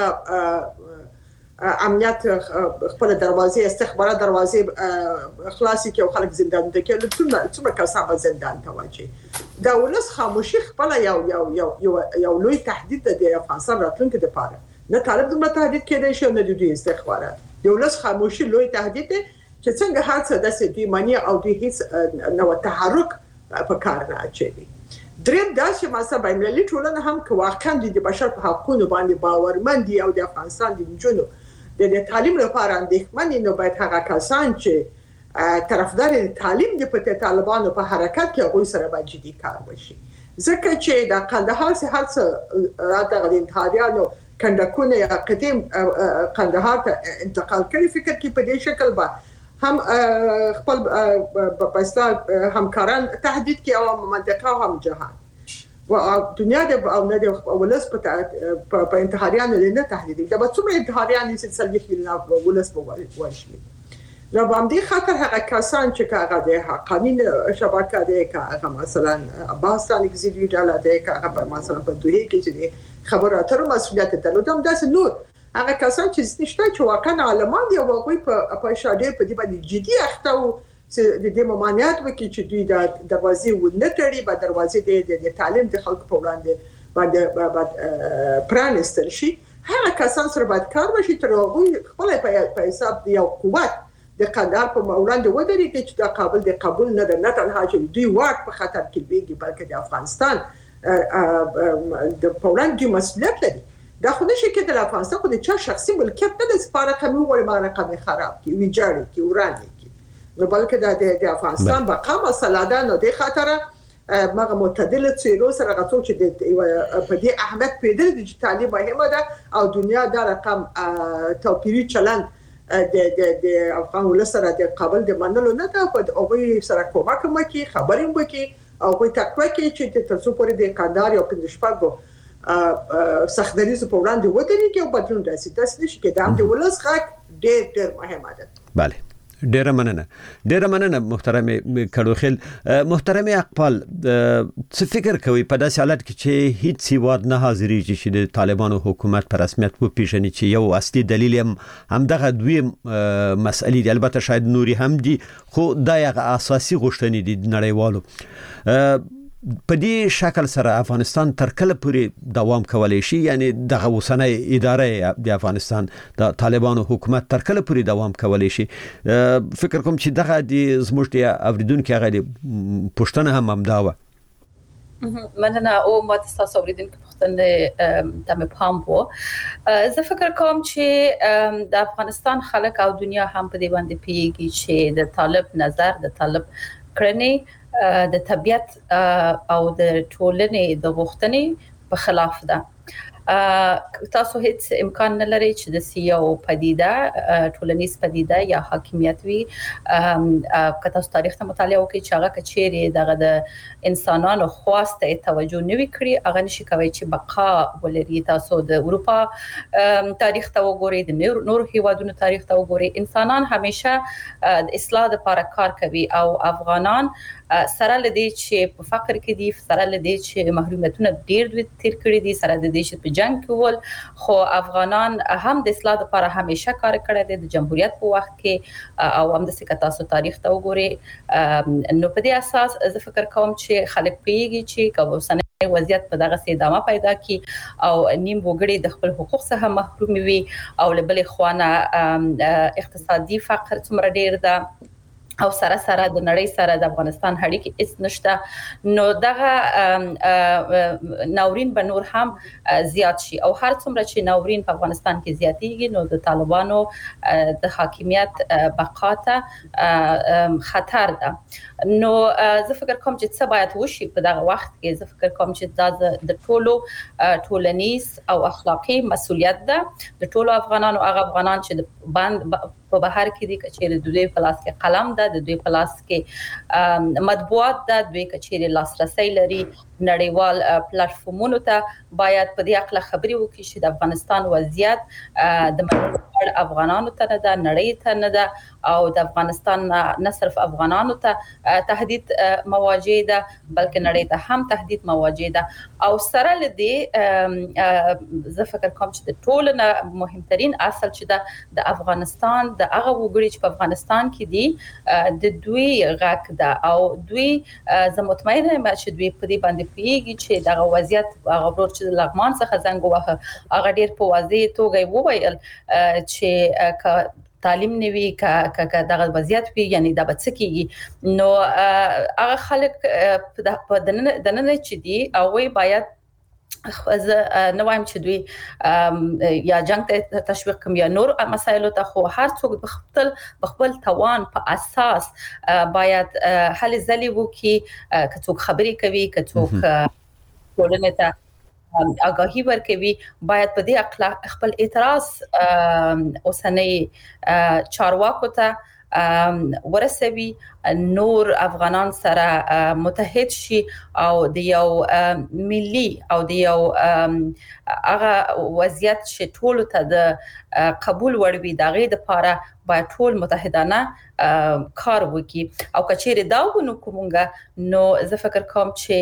امنیت خپل دروازې استخبارات دروازې خلاصي کې او خلک زندان ته کې څومره څومره کسان زندان ته واچي دا ولس خاموشي خپل یو یو یو یو لوی تهدید دی د افغانستان راتلونکي لپاره نه طالب دومره تهدید کېدای شي نه د دوی استخبارات د ولس خاموشي لوی تهدید دی چې څنګه هڅه د سې معنی او د هیڅ نو تحرک په کار نه اچي دریم دا چې مثلا بینالمللي ټولنه هم که واقعا د بشر په حقوقو باندې باورمند دي او د افغانستان د جنونو د تعلیم لپاره اندېښمن نو باید هغه کسان چې طرفدار تعلیم د په طالبانو په حرکت کې غوي سره باید جدي کار وشي ځکه چې د قندهار څخه هڅه راته د انتحاریانو کندکونه یا قدیم قندهار ته انتقال کړي فکر کې په دې شکل به هم خپل پاکستان همکاران تهدید کې او منطقه هم جهان و دنیا د او نه د ولس په په انتحاریانو نه تهدید دا به څومره انتحاریان چې سلبي نه ولس په وایي نو باندې خاطر هغه کسان چې هغه د قانون شبکه دی هغه مثلا افغانستان کې زیږي ډاله دی هغه مثلا په دوی کې چې خبرو اترو مسؤلیت درلودم داس نور هغه کسان چې نشته چې واقعا عالمان دی او هغه په په شاده په دې باندې جدي اخته او د دې ممانعت وکړي چې دوی د دروازې ونه تړي به دروازې د تعلیم د خلکو په وړاندې باندې پرانستل شي هغه کسان سره باید کار وشي تر هغه خپل په حساب دی یو قوت د قندهار په وړاندې ودرېږي چې د قابل د قبول نه ده نه تنها چې دوی واک په خطر کې ویږي بلکې د افغانستان د وړاندې مسؤلیت لري دا خو نشي کېدای د افغانستان خو د چا شخصي ملکیت نه د سپاره قانون وړ معنی قانون خراب کی ویجاړي کی وراني کی نو بلکې د افغانستان بقا مسله ده نو د خاطر مغه معتدل څیرو سره غوښتل چې په دې اهمیت پیدا د تعلیم مهمه ده او دنیا دا رقم توپیری چلند د د د افغان ولسره د قابل د منلو نه ده په اوغه سره کومک مکي خبرې مکي او په تقوا کې چې تاسو پورې د قندهار او پندشپاګو سختدریزو په وړاندې ودرېږي او بدلون راسي تاسو نشئ کې دا د ولس حق ډېر ډېر مهمه ده bale ډیره مننه ډیره مننه محترم کډوخیل محترم اقبال څه فکر کوي په داسې حالت کې چې هیڅ سیواد نه حاضرېږي چې د طالبانو حکومت په رسمیت وپیژني چې یو اصلي دلیل هم همدغه دوی مسئلې دي البته شاید نوري هم دي خو دا یو اساسي غوښتنې دي نړیوالو په دې شکل سره افغانستان تر کله پورې دوام کولای شي یعنی دغه وسنۍ اداره د افغانستان د طالبانو حکومت تر کله پورې دوام کولای شي فکر کوم چې دغه د زموږ د اوریدونکو هغه پښتنه هم همداوه مننه او ماته تاسو اوریدونکو پښتنه تم پام وو زه فکر کوم چې د افغانستان خلک او دنیا هم په دې باندې پیږي چې د طالب نظر د طالب کړنې د طبيعت او د ټولنې د غوښتنې په خلاف ده تاسو هیڅ امکان نه لري چې د سیاو پدیده ټولنیز پدیده یا حاکمیت وي که تاسو تاریخ ته مطالعه وکړئ چې هغه کچېری دغه د انسانانو خواسته توجه نوي کړی هغه نشي کوي چې بقا ولري تاسو د اروپا تاریخ ته وګورئ د نور هیوادونو تاریخ ته وګورئ انسانان همیشه د اصلاح لپاره کار کوي او افغانان سره لدی چې په فقر کې دي سره لدی چې محرومیتونه ډیر تیر کړی دي سره لدی چې په جنگ کې ول خو افغانان هم د اصلاح لپاره همیشه کار کړی دی د جمهوریت په وخت کې او هم د سکتاسو تاریخ ته وګوري نو په دې اساس زه فکر کوم چې خلک پیږي چې کوم وضعیت په دغه سي ادامه پیدا کی او نیم وګړي د خپل حقوق څخه محروم وي او له بل خوانه اقتصادي فقر څومره ډیر ده او سره سره د نړۍ سره د افغانستان هډیکی هیڅ نشته نو دغه ناورین به نور هم زیات شي او هر څومره چې ناورین په افغانستان کې زیاتېږي نو د طالبانو د حاکمیت بقا ته خطر ده نو زه فکر کوم چې څه باید وشي په دغه وخت کې زه فکر کوم چې دا د ټولو ټولنیز او اخلاقی مسولیت ده د ټولو افغانانو هغه افغانان چې بند په بهر کې دي کچېره د دوی په لاس کې قلم ده د دوی په لاس کې مطبوعات ده دوی کچېره لاسرسي لري نړیوال پلیټفارمونو ته باید په دې اړه خبري وکړي چې د افغانستان وضعیت د منځګړ افغانانو ته نه ده نړۍ ته نه ده او د افغانستان نه صرف افغانانو ته تهدید مواجه ده بلکې نړۍ ته هم تهدید مواجه ده او سره لدی زه فکر کوم چې د ټولو مهمترین اصل چې د افغانستان د هغه وګړي چې په افغانستان کې دي د دوی غږ ده او دوی زه مطمئنه یم چې دوی په دې باندې پیږي چې دغه وضعیت هغه ورور چې لغمان څخه زنګ ووهه هغه ډیر په واضح توګه وویل چې تعلیم نوي ک دغه وضعیت وی یعنی د بچکیږي نو هغه خلک په دنه چې دي او وی باید نو وایم چې دوی یا جنگ ته تشویق کوم یا نور مسایلو ته خو هر څوک په خپل خپل توان په اساس باید حل ځلی وکي که څوک خبري کوي که څوک ټولنه ته آگاهی ورکوي باید په دې اخلاق خپل اعتراض اوسنۍ چارواکو ته ورسوي نور افغانان سره متحد شي او د یو ملي او د یو هغه وضعیت چې ټول ته د قبول وړوي دغه د لپاره باید ټول متحدانه کار وکړي او کچېره دا ونه کومګه نو زه فکر کوم چې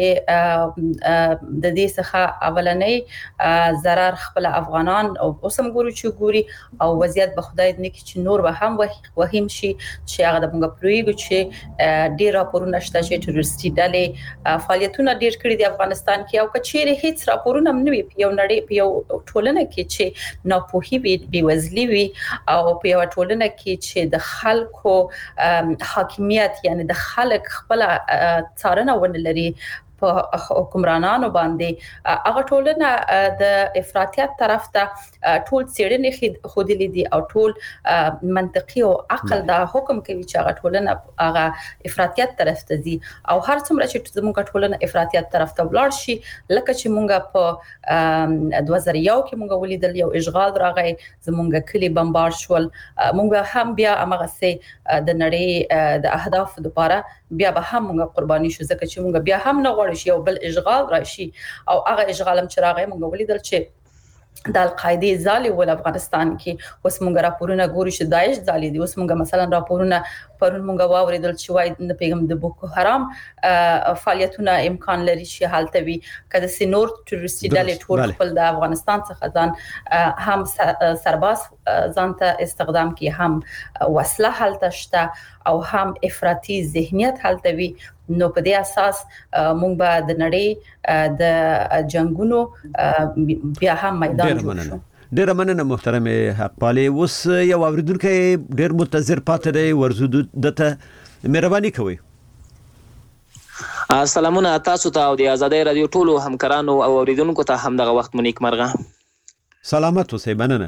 د دې څخه اولنۍ zarar خپل افغانان او اوسم ګورو چې ګوري او وضعیت به خدای دې کې چې نور به هم وهم شي چې هغه د موږ پرويګو چې ډیر راپورونه شته چې ټروریستي ډلې فعالیتونه ډیر کړي د افغانستان کې او کچېره هیڅ راپورونه نه وي په یو نړۍ په یو ټولنه کې چې ناپوهي بي وزلي وي او په یو ټولنه کې چې د خلکو حاکمیت یعنی د خلک خپل څارنه ونلري په حکمرانانو باندې هغه ټولنه د افراطیت طرف ته ټول څېړنې خودلې دي او ټول منطقي او عقل دا حکم کوي چې هغه ټولنه هغه افراطیت طرف ته ځي او هر څومره چې زموږ ټولنه افراطیت طرف ته ولاړ شي لکه چې مونږ په دوه زره یو کې مونږ ولیدل یو اشغال راغی زموږ کلی بمبار شول مونږ هم بیا هغه سي د نړۍ د اهداف لپاره بیا به هم مونږ قرباني شو ځکه چې مونږ بیا هم نه غواړو چې یو بل اشغال راشي او هغه اشغال هم چې راغی مونږ ولیدل چې د القاعده ځالي ول افغانستان کې اوس مونږ راپورونه ګورو چې داعش ځالي دي اوس مونږ مثلا راپورونه پرون مونږ واوریدل چې وای د پیغام د بوکو حرام فعالیتونه امکان لري چې حالت وي کله چې نور ټروریستي ډلې ټول خپل د افغانستان څخه ځان هم سرباز ځانته استخدام کې هم وسله حالت شته او هم افراطي ذهنیت حالت وي نو په دې اساس مونږ به د نړۍ د جنگونو بیا هم میدان جوړ شو ډیر مننه محترم حق پالي اوس یو اوریدونکو ډیر متذر پاتې دی ورزو دته مهرباني کوي سلامونه تاسو ته او د آزادۍ رادیو ټولو همکارانو او اوریدونکو ته هم دغه وخت مونږ مرغه سلامت اوسئ مننه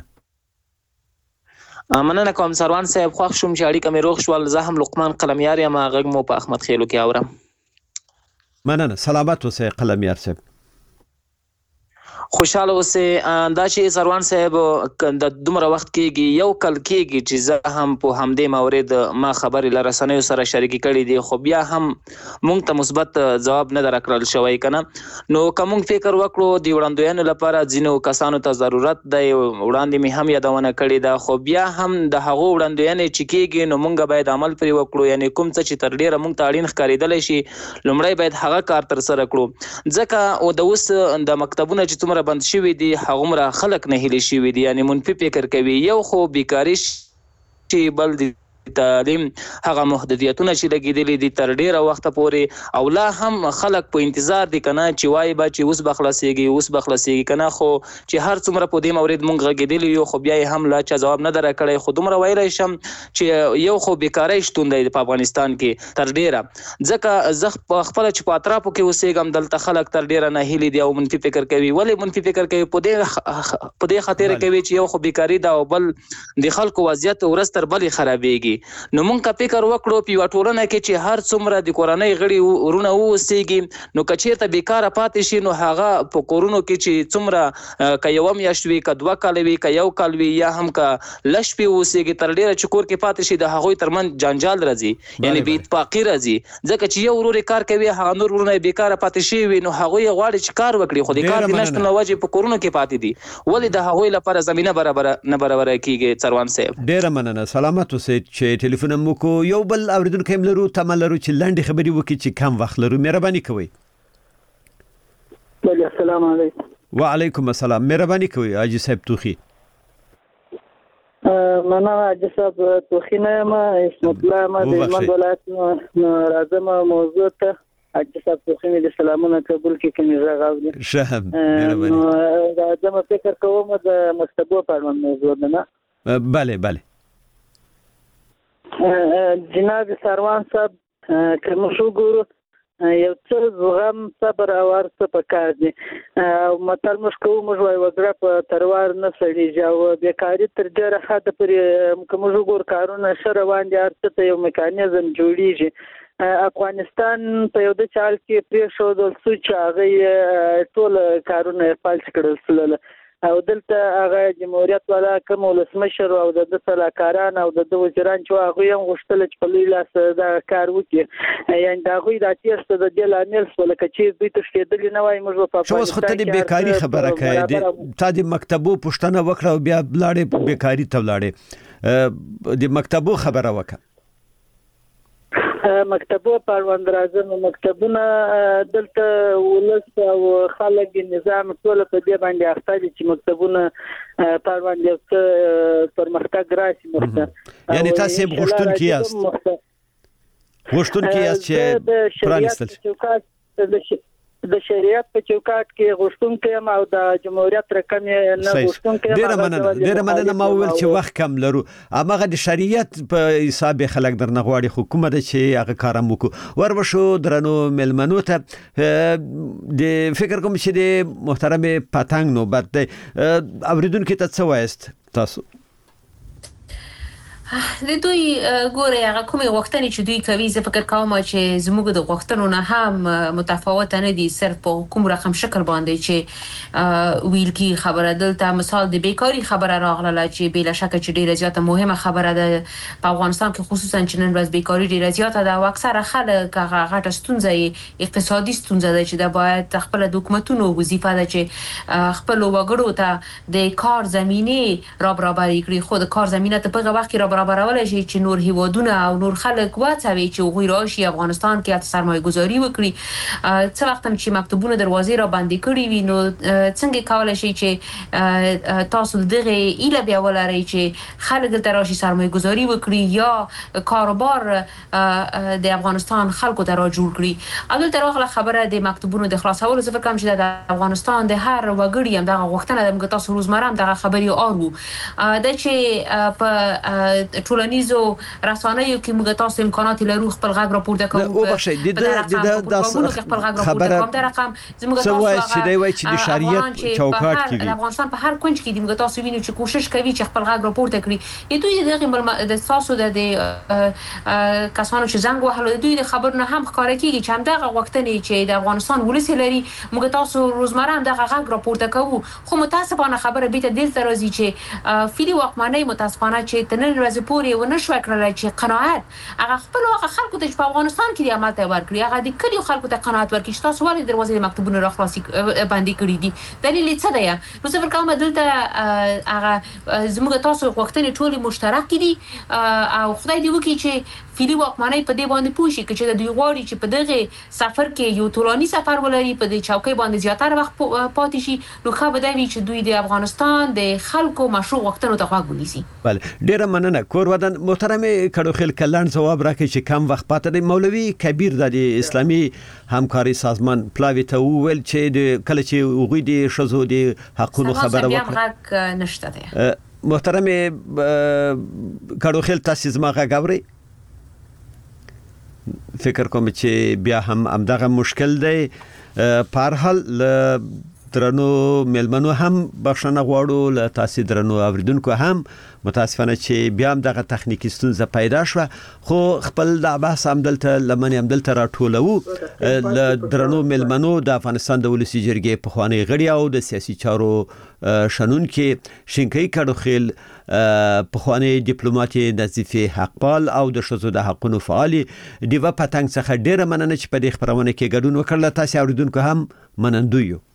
مننه کوم سروان صاحب خوښ شوم چې اړیکه مې روغ شول زه هم لقمان قلمیار یم غږ مو په احمد خیلو کې اورم مننه سلامت اوسئ قلمیار صاحب خوشاله اوسئ دا چې سروان صاحب د دومره وخت کېږي یو کال کېږي چې زه هم په همدې مورد ما خبرې له رسنیو سره شریکې کړې دي خو بیا هم مونږ ته مثبت ځواب نه درکړل شوی کنه نو که مونږ فکر وکړو د وړاندوینو لپاره ځینو کسانو ته ضرورت دی وړاندې مې هم یادونه کړې ده خو بیا هم د هغو وړاندوینې چې کېږي نو مونږ باید عمل پرې وکړو یعنی کوم څه چې تر ډیره مونږ ته اړین ښکارېدلی شي لومړی باید هغه کار ترسره کړو ځکه او د اوس د مکتبونه چې څومره بند شوي دي هغومره خلک نه هیلې شوي دي یعنی منفي فکر کوي یو خو بیکاري شي بل د تعلیم هغه محدودیتونه چې لګیدلې دي تر ډیره وخت پورې او لا هم خلک په انتظار دي کنه چې وای با چې اوس بخلاصيږي اوس بخلاصيږي کنه خو چې هر څومره په دې مورید مونږ غږیدلی یو خو بیا هم لا چا جواب نه درکړي خو دومره ویلای شم چې یو خو بیکاری شتون دی په افغانستان کې تر ډیره ځکه زه خپل چې په اطرافو کې اوسېږم دلته خلک تر ډیره نه هیلي دي او منفي فکر کوي ولې منفي فکر کوي په دې په دې خاطر کوي چې یو خو بیکاری دا او بل د خلکو وضعیت ورستر بلې خرابېږي نو مونږ کا فکر وکړو په ټولنه کې چې هر څومره د کورنۍ غړي ورونه اوسېږي نو کچېرته بیکاره پاتې شي نو هغه په کورونو کې چې څومره ک یو میاشت وي ک دوه کال وي ک یو کال وي یا هم ک لش په اوسېږي تر ډیره چې کور کې پاتې شي د هغوی ترمن جنجال راځي یعنی بې اتفاقي راځي ځکه چې یو ورور کار کوي هغه نور ورونه بیکاره پاتې شي وي نو هغوی غواړي چې کار وکړي خو د کار د نشټ نه وجه په کورونو کې پاتې دي ولې د هغوی لپاره زمينه برابر نه برابر کیږي څروان صاحب ډیر مننه سلامت اوسئ چې ټلیفون مو کو یو بل اوریدونکو هم لرو تمه لرو چې لنډه خبري وکړي چې کم وخت لرو مهرباني کوئ بله السلام علیکم وعلیکم السلام مهرباني کوئ حاجی صاحب توخی مننه حاجی صاحب توخی نه ما اسمت الله ما د هلمند ولایت راځم موضوع ته حاجی صاحب توخی مې د سلامونه قبول کړي کني راغلی شه مهرباني راځم فکر کوم د مکتبو په اړه موضوع ده نه بله بله جناب سروان صاحب کوم شو ګورو یو څه زغم صبر او ارڅ په کار دي او متل مش کوم موږ وای وګړه په تروار نه سړي او بیکاری تر ډیره حد پرې کوم شو ګور کارونه شروان دي ارڅ ته یو میکانیزم جوړیږي افغانستان په یو د چال کې پرې شو د سوچ هغه ټول کارونه پالس کړل سول او دلته هغه جمهوریت والا کوم ولسمشر او د سلاکاران او د وزیران چې هغه هم غوښتل چې په لوی لاس دا کار وکړي یعنی دا غوي د تیرسته د دل امیر سول کچې دوی تشکیدل نه وای موږ په افغانستان شو خو ته بیکاری خبره کوي تا د مکتبو پښتنه وکړه او بیا بلاړې بیکاری ته ولاړې د مکتبو خبره وکړه مکتبو پروند راځم مکتبونه دلته ولس او خلک نظام ټول په دې باندې اخته دي چې مکتبونه پروند یو پرمختګ راشي مخته یعنی تاسو غوښتون کیاست غوښتون کیاست چې پرانستل د شریعت په چوکاټ کې غوښتون کوم او د جمهوریت رقم نه غوښتون کوم ډیر مننه ډیر مننه ما ویل چې وخت کم لرو اماغه د شریعت په حساب خلک درنه غواړي حکومت چې هغه کارم وکړو وربشو درنو ملمنو ته د فکر کوم چې د محترم پتنګ نوبت دی اوریدونکو ته څه وایست تاسو د دوی ګوره هغه کومې غوښتنې چې دوی کوي زه فکر کوم چې زموږ د غوښتنو نه هم متفاوت نه دي صرف په کوم رقم شکل باندې چې ویل کی خبره دلته مثال د بیکاری خبره راغله چې بلا شک چې ډیره زیاته مهمه خبره ده په افغانستان کې خصوصا چې نن ورځ بیکاری ډیره زیاته ده او اکثره خلک هغه غټه ستونزه اقتصادي ستونزه ده چې د باید خپل د حکومتونو وظیفه ده چې خپل وګړو ته د کار زمينه را برابر کړي خو د کار زمينه ته په وخت کې برابرول شي چې نور هیوادونه او نور خلک واڅوي چې غوي راشي افغانستان کې سرمایه گذاري وکړي څه وخت چې مکتوبونه دروازې را باندې کړي وي نو څنګه کولای شي چې تاسو دغه ایله بیا ولري چې خلک دلته راشي سرمایه گذاري وکړي یا کاروبار د افغانستان خلکو ته را جوړ کړي اول ترغه خبره د مکتوبونو د خلاصولو څخه کوم چې د افغانستان د هر وګړي هم دغه غوښتنه د تاسو روزمره هم دغه خبري اورو د چې په ټولنیزو رسانه‌یو کې موږ تاسو امکانات لرو خپل غږ راپورته کوو او بخښئ د د د خبره کوم رقم زموږ تاسو وایي چې دی وایي چې د شریعت چوکاټ کې د افغانستان په هر کونج کې موږ تاسو وینو چې کوشش کوي چې خپل غږ راپورته کړي دوی دغه د تاسو د کسانو چې زنګ وهلو دوی د خبرونه هم ښکار کوي چې هم دغه وختنې چې د افغانستان ولس لري موږ تاسو روزمره هم دغه غږ راپورته کوو خو متاسفانه خبره به ته د ترازی چې فیلی واکمنۍ متاسفانه چې تنن ورځ پورې ونشو کړل چې قناعت هغه خپل هغه خلکو ته په افغانستان کې د عمل ته ورکړي هغه د کلیو خلکو ته قناعت ورکړي تاسو ولې دروازې مکتوبونه را خلاصي باندې کړی دي دلیل څه دی نو څه ورکوم دلته هغه زموږ تاسو وختونه ټول مشترک دي او خدای دې وکړي چې فعلی واکمنۍ په دې باندې پوه شي چې د دوی غواړي چې په دغه سفر کې یو ټولاني سفر ولري په دې چوکۍ باندې زیاتره وخت پاتې شي نو ښه به دی چې دوی د افغانستان د خلکو مشروع غوښتنو ته غوږ ونیسي. بله ډیره مننه کور ودان محترم کډوخیل کلان جواب راکړي چې کم وخت پاتې دی. مولوي کبیر د اسلامي همکاري سازمان پلاوی ته وویل چې د کله چې وګړي د شزو د حقونو خبره وکړه نشته ده. محترم کډوخیل تاسو زما غاوري فکر کوم چې بیا هم همدغه مشکل دی. په هر حال درنو ملمنو هم بخښنه غواړو له تاسو درنو اوریدونکو هم متاسفانه چې بیا هم دغه تخنیکی ستونزه پیدا شوه خو خپل د بحث هم دلته لمنې هم دلته راټولو له درنو ملمنو د افغانستان د ولسی جرګې په خوانی غړي او د سیاسي چارو شنونکو شینکۍ کډوخیل په خوانی ډیپلوماټ نظیف حقپال او د شذو د حقونو فعال دیو پتنګ څخه ډیره مننه چې په دې خبرونه کې ګډون وکړل. تاسو اوریدونکو هم منندوی یو.